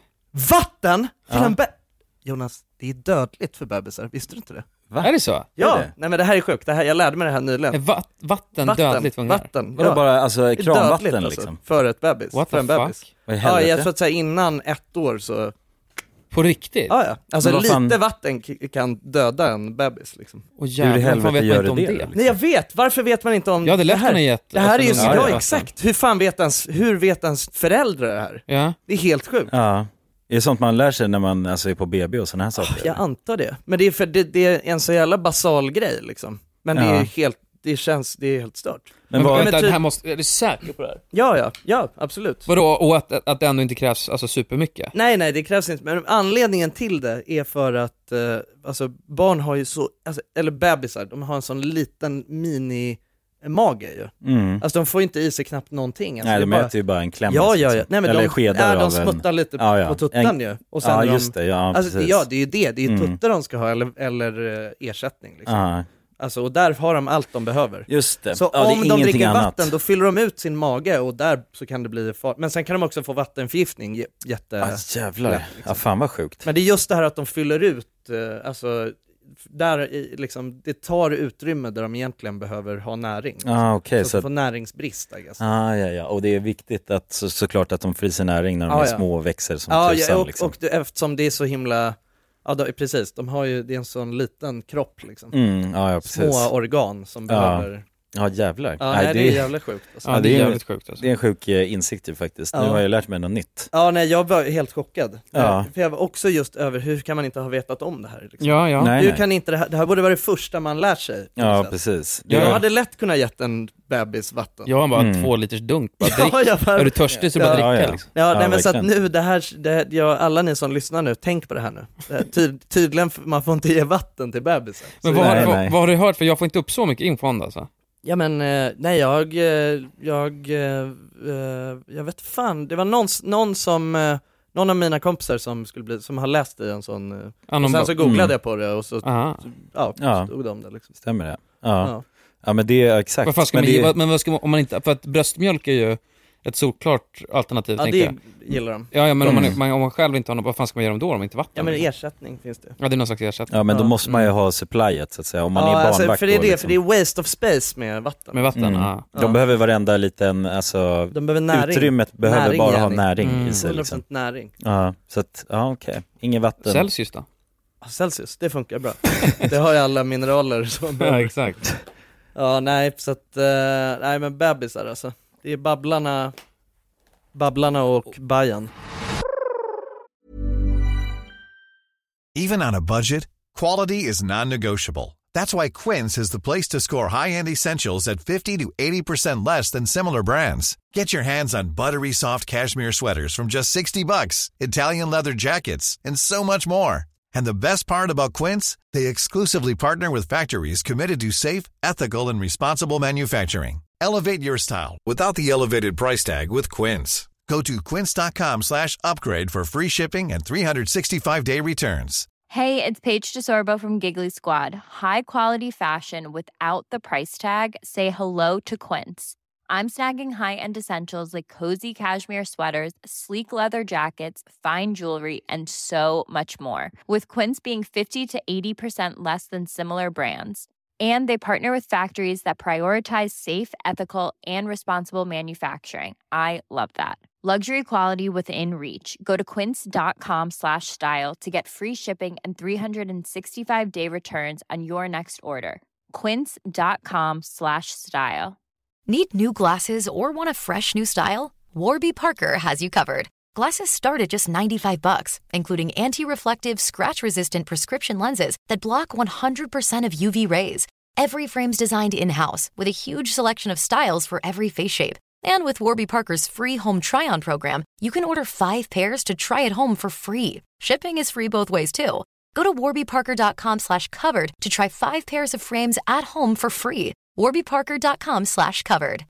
Vatten? För ja. en be- Jonas, det är dödligt för bebisar, visste du inte det? Va? Är det så? Ja, det? nej men det här är sjukt, det här, jag lärde mig det här nyligen. Är va- vatten, vatten dödligt för ungar? Vatten, Vadå, ja. bara alltså kranvatten dödligt, liksom? Alltså, för ett bebis, What för en the bebis. fuck? Vad i Ja, helvete? jag tror att säga innan ett år så... På riktigt? Ja, ja. Alltså Men vad lite fan- vatten k- kan döda en bebis liksom. Och Hur i jävlar, helvete fan vet man gör inte det om det, det? liksom? Nej jag vet, varför vet man inte om Ja, det är lätt här? att gett, Det här är ju, alltså, ja, ja, ja. exakt, hur fan vet ens, hur vet ens föräldrar det här? Ja. Det är helt sjukt. Ja. Är det sånt man lär sig när man alltså, är på B B och såna här saker? Jag antar det, men det är för det, det är en så jävla basal grej liksom. Men det Ja. är helt, det känns, det är helt stört. Men Men, vad- vänta, typ- det här måste, är du säker på det här? Ja, ja, ja, absolut. Vadå, och att, att det ändå inte krävs alltså, supermycket? Nej, nej, det krävs inte, men anledningen till det är för att eh, alltså barn har ju så, alltså, eller bebisar, de har en sån liten mini-mage ju. Mm. Alltså de får inte i sig knappt någonting. Alltså, Nej, det är de bara... äter ju bara en kläm. Ja, ja, ja. liksom. Nej, men Eller de, skedar ja, de av en... smuttar lite ja, ja. på tuttan en... ju. Och sen ja, de... just det. Ja, alltså, precis. ja, det är ju det. Det är ju Mm. tuttar de ska ha, eller, eller uh, ersättning liksom. Ja, Alltså, och där har de allt de behöver. just det. Så ja, det är om de ingenting dricker annat. vatten, då fyller de ut sin mage och där så kan det bli fart. Men sen kan de också få vattenförgiftning, j- jätte... Ja, jävlar. lätt, liksom. Ja, fan vad sjukt. Men det är just det här att de fyller ut, eh, alltså, där i, liksom, det tar utrymme där de egentligen behöver ha näring. Liksom. Ah, okay, så, så att de får näringsbrist, I guess. Ah, ja, ja. Och det är viktigt att så, såklart att de får i sig näring när de Ah, är ja. små och växer som Ja, tusan. ja och, liksom. och det, eftersom det är så himla, ja då, precis, de har ju, det är en sån liten kropp liksom. Mm, ja, ja, precis. Små organ som Ja. behöver... Ja, jävlar. Ja, nej, det är jävligt sjukt. Alltså. Ja, det är jävligt sjukt alltså. Det är en sjuk eh, insikt ju faktiskt. Nu Ja. har jag lärt mig något nytt. Ja, nej, jag var helt chockad. Ja. För jag var också just över, hur kan man inte ha vetat om det här? Liksom? Ja, ja. Nej, hur nej. kan inte det här, det här borde vara det första man lär sig. på Ja, något sätt. precis. Jag Ja. hade lätt kunnat gett en bebis vatten. Jag har bara Mm. två liters dunk, bara Ja, drick. jag bara- Är du törstig så Ja, bara dricka ja. liksom. Ja, Ja, nej, men så att verkligen. nu, det här, det, ja, alla ni som lyssnar nu, tänk på det här nu. Det här, ty, tydligen, man får inte ge vatten till bebisen. Men Så- vad, Nej, vad, nej. vad har du hört? För jag får inte upp så mycket info om det alltså. Ja men, eh, nej jag, eh, jag, eh, eh, jag vet fan, det var någon, någon som, eh, någon av mina kompisar som skulle bli, som har läst i en sån, eh, Ja, och någon sen bara- så googlade Mm. jag på det och så, Aha. ja, Ja. stod det om det liksom. Stämmer det? Ja. Ja. Ja, men det är exakt. Vad fan ska men man det... ge, vad- men vad ska man, om man inte, för att bröstmjölk är ju ett solklart alternativ, Ja, tänker det jag. gillar de. Ja, ja men om, Mm. man, man, om man själv inte har något, vad fan ska man göra dem då om inte vatten? Ja men liksom? ersättning finns det. Ja, det är någon slags ersättning. Ja, men då Ja. måste man ju ha supplyet så att säga. Om man Ja, är barnvakt alltså, för det är då, det, liksom. för det är waste of space med vatten. Med vatten, Mm. ja. De Ja. behöver varenda liten, alltså De behöver näring. utrymmet behöver Näring, bara ha Jenny. näring Mm. i sig hundra liksom. procent näring. Ja, så att, ja okej. Ingen vatten. Celsius då? Ja, Celsius, det funkar bra. Det har ju alla mineraler som Ja, exakt. Ja, nej, så att, eh, nej men bebisar alltså. Det är babblarna, babblarna och bajan. Even on a budget, quality is non-negotiable. That's why Quince is the place to score high-end essentials at fifty to eighty percent less than similar brands. Get your hands on buttery soft cashmere sweaters from just sixty bucks, Italian leather jackets, and so much more. And the best part about Quince, they exclusively partner with factories committed to safe, ethical, and responsible manufacturing. Elevate your style without the elevated price tag with Quince. Go to quince.com slash upgrade for free shipping and three sixty-five day returns. Hey, it's Paige DeSorbo from Giggly Squad. High quality fashion without the price tag. Say hello to Quince. I'm snagging high-end essentials like cozy cashmere sweaters, sleek leather jackets, fine jewelry, and so much more. With Quince being fifty to eighty percent less than similar brands. And they partner with factories that prioritize safe, ethical, and responsible manufacturing. I love that. Luxury quality within reach. Go to quince.com slash style to get free shipping and three sixty-five day returns on your next order. Quince.com slash style. Need new glasses or want a fresh new style? Warby Parker has you covered. Glasses start at just ninety-five bucks, including anti-reflective, scratch-resistant prescription lenses that block one hundred percent of U V rays. Every frame's designed in-house with a huge selection of styles for every face shape. And with Warby Parker's free home try-on program, you can order five pairs to try at home for free. Shipping is free both ways, too. Go to warbyparker.com slash covered to try five pairs of frames at home for free. warbyparker.com slash covered.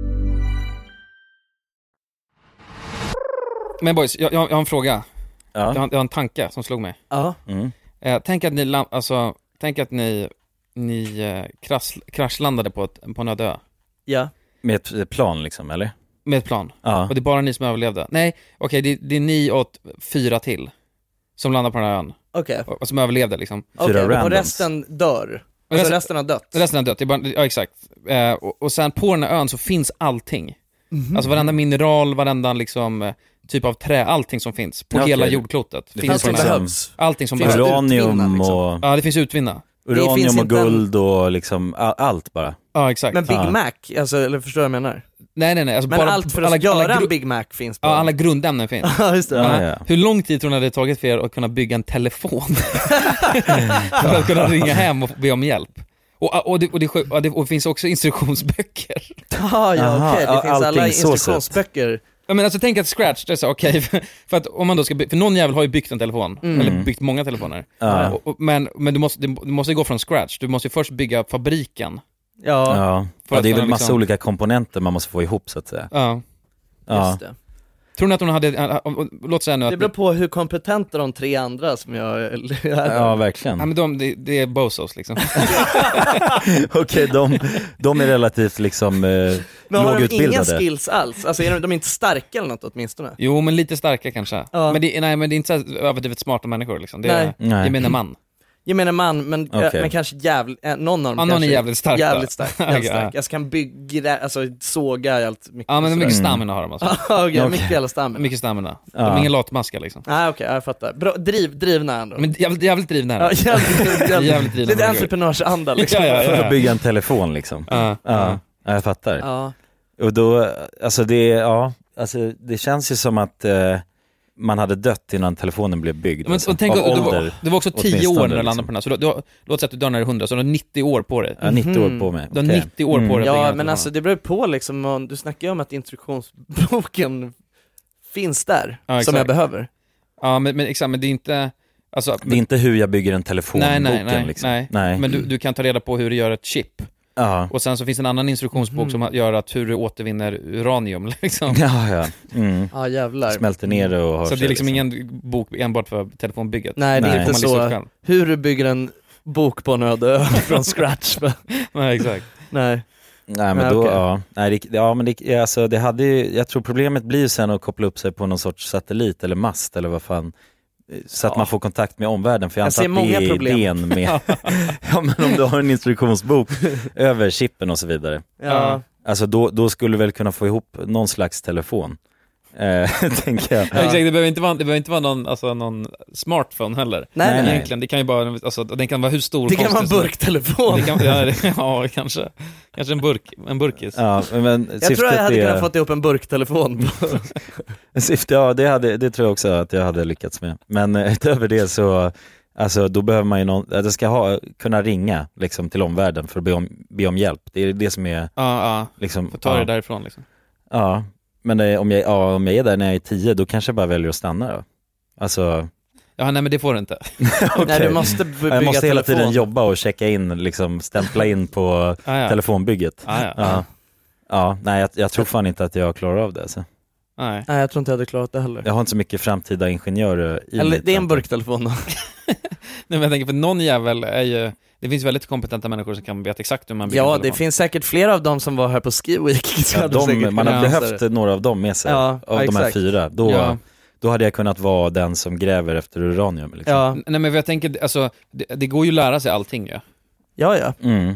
Men boys, jag, jag, jag har en fråga. Ja. Jag, har, jag har en tanke som slog mig. Ja. Mm. Eh, tänk att ni, lam- alltså, tänk att ni, ni eh, krasch, kraschlandade på, ett, på en öde ö. Ja. Med ett plan liksom, eller? Med ett plan. Ja. Och det är bara ni som överlevde. Nej, okej, okay, det, det är ni och fyra till som landar på den här ön. Okej. Och, och som överlevde liksom. Okej, okay, och resten dör. Alltså resten, resten har dött. Resten har dött, det är bara, ja exakt. Eh, och, och sen på den här ön så finns allting. Mm-hmm. Alltså varenda mineral, varenda liksom typ av trä, allting som finns på okay. hela jordklotet. Det finns finns liksom behövs. Allting som finns behövs. Uranium liksom. och... Ja, det finns utvinna. Uranium och guld och liksom allt bara. Ja, exakt. Men Big ja. Mac, alltså, eller förstår jag vad jag menar? Nej, nej, nej. Alltså men bara, allt för alla, att göra alla gru- en Big Mac finns på. Ja, alla grundämnen finns. Ja, just det. Ja. Ja, ja. Hur lång tid tror ni det tagit för er att kunna bygga en telefon? För att kunna ringa hem och be om hjälp. Och, och, det, och, det, och, det, och det finns också instruktionsböcker. Ah, ja, okej. Okay. Det finns alla instruktionsböcker. Ja, men alltså tänk att Scratch, det är så okej, okay, för att om man då ska by- för någon jävel har ju byggt en telefon, mm. eller byggt många telefoner. Ja. Och, och, men men du måste du måste gå från Scratch. Du måste ju först bygga fabriken. Ja. Ja. För ja, det är väl massa liksom... olika komponenter man måste få ihop så att säga. Ja. Ja. Just det. Tror ni att hon hade, låt säga nu att... Det beror på hur kompetenta de tre andra som jag... Ja, verkligen. Ja, men de, det, det är bozos liksom. Okej, okay, de, de är relativt liksom eh, men lågutbildade. Men har de inga skills alls? Alltså är de, de är inte starka eller något åtminstone? Jo, men lite starka kanske. Ja. Men, det, nej, men det är inte så överdrivet smarta människor liksom. Det är, nej. Jag menar man. Jag menar man, men, okay. men kanske jävligt, äh, någon av dem ja, någon är jävligt stark. Jävligt stark, jävligt okay, stark. ja. Jag kan bygga, alltså såga allt mycket. Ja, men mycket stamina har de alltså. okay, okay. Mycket jävla stamina. Mycket stamina. Ja. De är ingen latmaskar liksom. Nej, ah, okej, okay, jag fattar. Bra, driv, drivna ändå. Men jävligt, jävligt drivna. Ja, jävligt, jävligt, jävligt drivna. Lite entreprenörsanda liksom. ja, ja, ja, ja. För att bygga en telefon liksom. Ja, ja. ja jag fattar. Ja. Och då, alltså det, ja, alltså det känns ju som att eh, man hade dött innan telefonen blev byggd. Men, alltså, och tänk, av du, ålder, var, du var också tio år när du landade liksom. på den här, så du, du, låt säga att du dör när du är hundra, så du har nittio år på dig. Ja, nittio år på mig. Du har okay. nittio år på dig. Mm. Ja, men alltså det beror på liksom, om, du snackar ju om att instruktionsboken finns där, ja, som jag behöver. Ja, men, men exakt, men det är inte... Alltså, det är inte hur jag bygger en telefon. Nej, nej, nej, liksom. nej. nej. Men du, du kan ta reda på hur du gör ett chip. Ja. Och sen så finns en annan instruktionsbok mm. som gör att hur du återvinner uranium liksom. Ja, ja. Mm. Ja, jävlar. Smälter ner det och har så det är liksom, liksom ingen bok enbart för telefonbygget. Nej, det är nej. inte så. Hur du bygger en bok på en öde ö från scratch. Nej, exakt. Nej. Nej, men då, okay. ja. Nej, det, ja, men det, alltså, det hade ju, jag tror problemet blir sen att koppla upp sig på någon sorts satellit eller mast eller vad fan. Så att ja. man får kontakt med omvärlden. För jag, jag antar att det är problem. idén med ja, men om du har en instruktionsbok över chippen och så vidare. Ja. Alltså då, då skulle du väl kunna få ihop någon slags telefon. Eh, tänker jag. Ja. Exakt, det behöver inte vara, det behöver inte vara någon, alltså, någon smartphone heller. Nej, nej, egentligen. Det kan ju bara, alltså, den kan vara hur stor. Det kan vara en burktelefon. Det kan, ja, det, ja, kanske. Kanske en burk, en burkis. Ja, men jag tror jag hade är... kunnat få ihop en burktelefon. Syfte, ja, det, hade, det tror jag också att jag hade lyckats med. Men utöver det så, alltså då behöver man ju någon, det ska ha, kunna ringa liksom, till omvärlden för att be om, be om hjälp. Det är det som är... Ja, ja. Liksom, för att ta ja. det därifrån liksom. Ja, men det, om, jag, ja, om jag är där när jag är tio, då kanske jag bara väljer att stanna då. Alltså... Ja, nej men det får du inte. Okay. Nej, du måste bygga jag måste hela telefon. tiden jobba och checka in, liksom stämpla in på ah, ja. telefonbygget. Ah, ja. Ja. Ja, nej jag, jag tror fan inte att jag klarar av det alltså. Nej. Nej, jag tror inte jag hade klarat det heller. Jag har inte så mycket framtida ingenjörer i Eller mitt det är en burktelefon då. Nej, men jag tänker för någon jävel är ju, det finns väldigt kompetenta människor som kan veta exakt hur man bygger ja, en telefon. Det finns säkert flera av dem som var här på Ski Week. Ja, de, man har behövt några av dem med sig, ja, av ja, de här fyra. Då, ja. då hade jag kunnat vara den som gräver efter uranium. Liksom. Ja. Nej, men jag tänker, alltså, det, det går ju att lära sig allting ju. Ja, ja. Mm.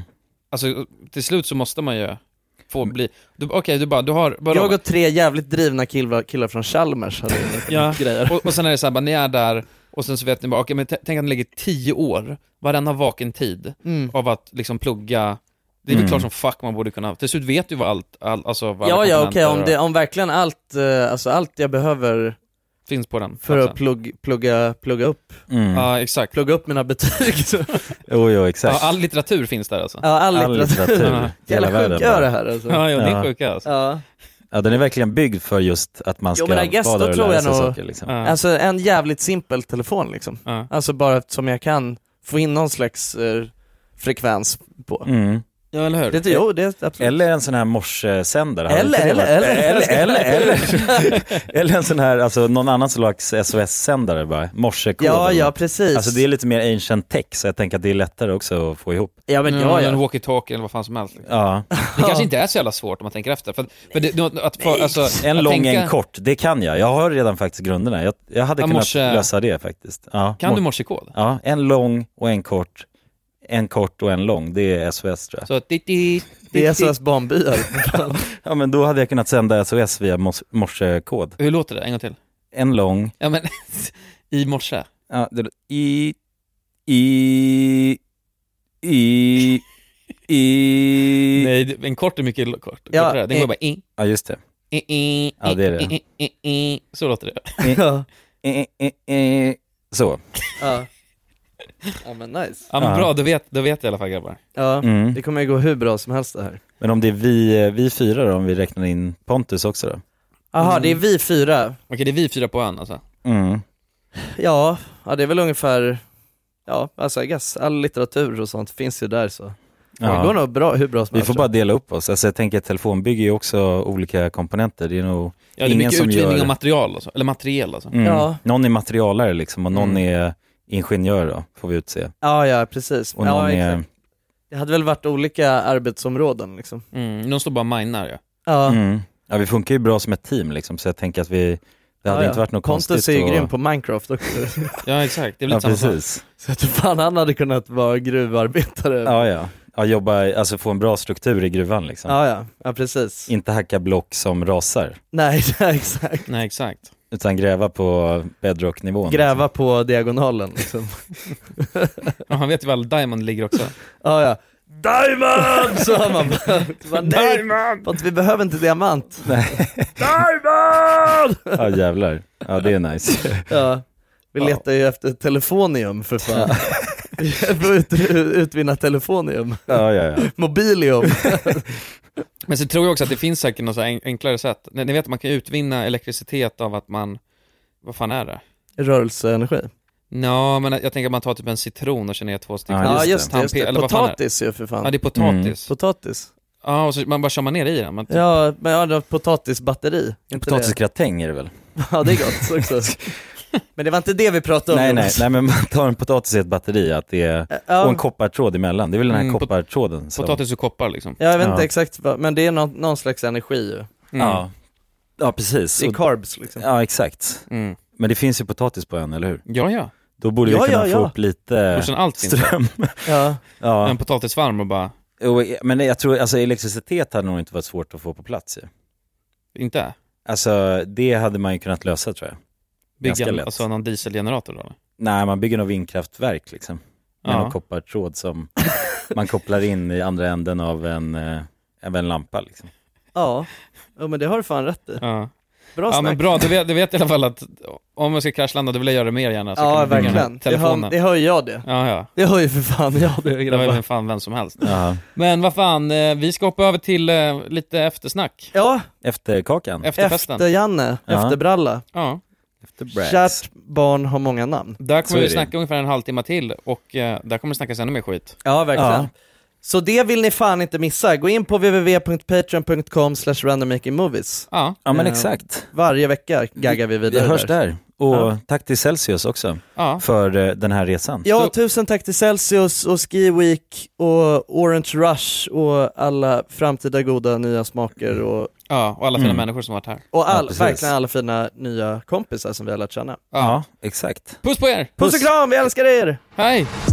alltså till slut så måste man ju få bli, okej okay, du bara, du har bara, jag och tre jävligt drivna killar, killar från Chalmers hade ja, grejer. Och, och sen är det så här, bara, ni är där och sen så vet ni bara, okej okay, men t- tänk att ni lägger tio år varannan vaken tid mm. av att liksom plugga. Det är väl mm. klart som fuck man borde kunna. Till slut vet du vad allt, all, alltså vad ja ja okej okay, om, det, om verkligen allt, alltså allt jag behöver finns på den för att plugg, plugga, plugga upp mm. Ja exakt. Plugga upp mina betyg så. Jo jo exakt. Ja, all litteratur finns där alltså. Ja all, all litteratur, litteratur. Hela världen gör det här alltså. Ja, ja det är sjuka alltså. Ja. Ja, den är verkligen byggd för just att man ska vara där och lära sig saker liksom. Ja. Alltså en jävligt simpel telefon liksom. Ja. Alltså bara som jag kan få in någon slags eh, frekvens på. Mm. Ja, eller hur? Det, jo, det är absolut. Eller en sån här morsesändare. Eller, eller, eller, eller, eller, eller, eller en sån här, alltså någon annan slags S O S-sändare bara, morsekod. Ja, ja, precis. Alltså det är lite mer ancient tech, så jag tänker att det är lättare också att få ihop. Ja, men ja, ja, ja. En walkie-talkie eller vad fan som helst. Liksom. Ja. Det kanske inte är så jävla svårt om man tänker efter. För, för det, att, för, alltså, en lång, tänka... en kort, det kan jag. Jag har redan faktiskt grunderna. Jag, jag hade ja, kunnat morse... lösa det faktiskt. Ja, kan mor... du morsekod? Ja, en lång och en kort. En kort och en lång, det är S O S tror jag. Så di, di, det är S O S barnbyar. Ja, men då hade jag kunnat sända S O S via mors- morsekod. Hur låter det? En gång till. En lång. Ja, men i morse. Ja, det i i i i. Nej, en kort är mycket kort. Ja, kortare. Den i, går bara i. Ja, just det. I, i, ja, det är det. I, i, i, så låter det. I, i, i, i, så. Ja. Ja men nice. Ja men ja. bra, då vet, då vet jag i alla fall grabbar. Ja, mm. det kommer ju gå hur bra som helst det här. Men om det är vi, vi fyra då, om vi räknar in Pontus också då? Jaha, mm. det är vi fyra. Okej, det är vi fyra på ön alltså. Mm. Ja, ja, det är väl ungefär, ja alltså jag guess, all litteratur och sånt finns ju där så. Ja. Det går nog bra, hur bra som vi får bara dela upp oss. Alltså jag tänker att telefonbygge är också olika komponenter. Det är nog ja, det är ingen mycket som utvinning gör... av material alltså. Eller material alltså. Mm. Ja. Någon är materialare liksom och någon mm. är ingenjör då, får vi utse. Ja, ja, precis. Och ja, någon är... exakt. Det hade väl varit olika arbetsområden liksom. Mm, någon står bara minar ja. Ja. Mm. Ja, vi funkar ju bra som ett team liksom, så jag tänker att vi det hade ja, inte varit något Pontus konstigt. Pontus är ju och... grym på Minecraft också. Ja, exakt. Det är lite ja, samma precis. sak. Så att fan han hade kunnat vara gruvarbetare. Ja, ja. Ja, jobba, alltså få en bra struktur i gruvan liksom. Ja, ja. Ja, precis. Inte hacka block som rasar. Nej, exakt. Nej, exakt. Utan gräva på bedrock-nivån. Gräva liksom. på diagonalen liksom. Ja, han vet ju var Diamond ligger också. Ja, ja. Diamond! Så har man bara, nej, Diamond! Vi behöver inte diamant. Nej. Diamond! Ja, jävlar. Ja, det är nice. Ja, vi letar ju efter telefonium för fan. Vi får ut, utvinna telefonium. Ja, ja, ja. Mobilium. Men så tror jag också att det finns säkert något så enklare sätt. Ni vet att man kan utvinna elektricitet av att man, vad fan är det? Rörelseenergi. Ja, men jag tänker att man tar typ en citron och känner ner två stycken. Ja, just det. Just det. Eller potatis ju för fan. Ja, det är potatis. Mm. Potatis. Ja, och så man bara kör man ner i den. Man typ... Ja, men ja, det är potatisbatteri. Potatisgratäng är det väl? Ja, det är gott också. Men det var inte det vi pratade om. Nej, nej, nej, men man tar en potatis i ett batteri att det är, ja. och en koppartråd emellan. Det är väl den här mm, koppartråden. Som... Potatis och koppar liksom. Ja, jag vet ja. inte exakt, vad, men det är någon, någon slags energi ju. Mm. Ja. Ja, precis. Det är carbs liksom. Ja, exakt. Mm. Men det finns ju potatis på en, eller hur? Ja, ja. Då borde ja, vi kunna ja, få ja. upp lite allt ström. Ja. Ja. En potatisvarm och bara... Men jag tror, alltså elektricitet hade nog inte varit svårt att få på plats ju. Inte? Alltså det hade man ju kunnat lösa tror jag. Bygga alltså någon dieselgenerator då? Nej, man bygger någon vindkraftverk liksom. Med ja. någon koppartråd som man kopplar in i andra änden av en, eh, av en lampa liksom. Ja, ja men det har du fan rätt i. Ja. Bra ja snack. Men bra, du vet, du vet i alla fall att om jag ska kraschlanda då vill jag göra det mer gärna. Så ja, kan verkligen. Det hör, det hör jag det. Ja, ja. Det hör ju för fan jag det, grabbar. Det hör ju fan vem som helst. Ja. Men vad fan, vi ska hoppa över till uh, lite eftersnack. Ja. Efter kakan. Efter festen. Efter Janne, ja. efter bralla. Ja. Kärt barn har många namn. Där kommer vi snacka ungefär en halvtimme till och uh, där kommer det snackas ännu mer skit. Ja, verkligen. Ja. Så det vill ni fan inte missa. Gå in på w w w punkt patreon punkt com slash randommakingmovies. Ja, ja men exakt. Varje vecka gaggar vi vidare. Vi hörs där. där. Och ja. tack till Celsius också ja. för uh, den här resan. Ja, Så... tusen tack till Celsius och Ski Week och Orange Rush och alla framtida goda nya smaker och ja, och alla fina mm. människor som varit här. Och all, ja, verkligen alla fina nya kompisar som vi har lärt känna. Ja, ja exakt. Puss på er! Puss, Puss och kram, vi älskar er! Hej!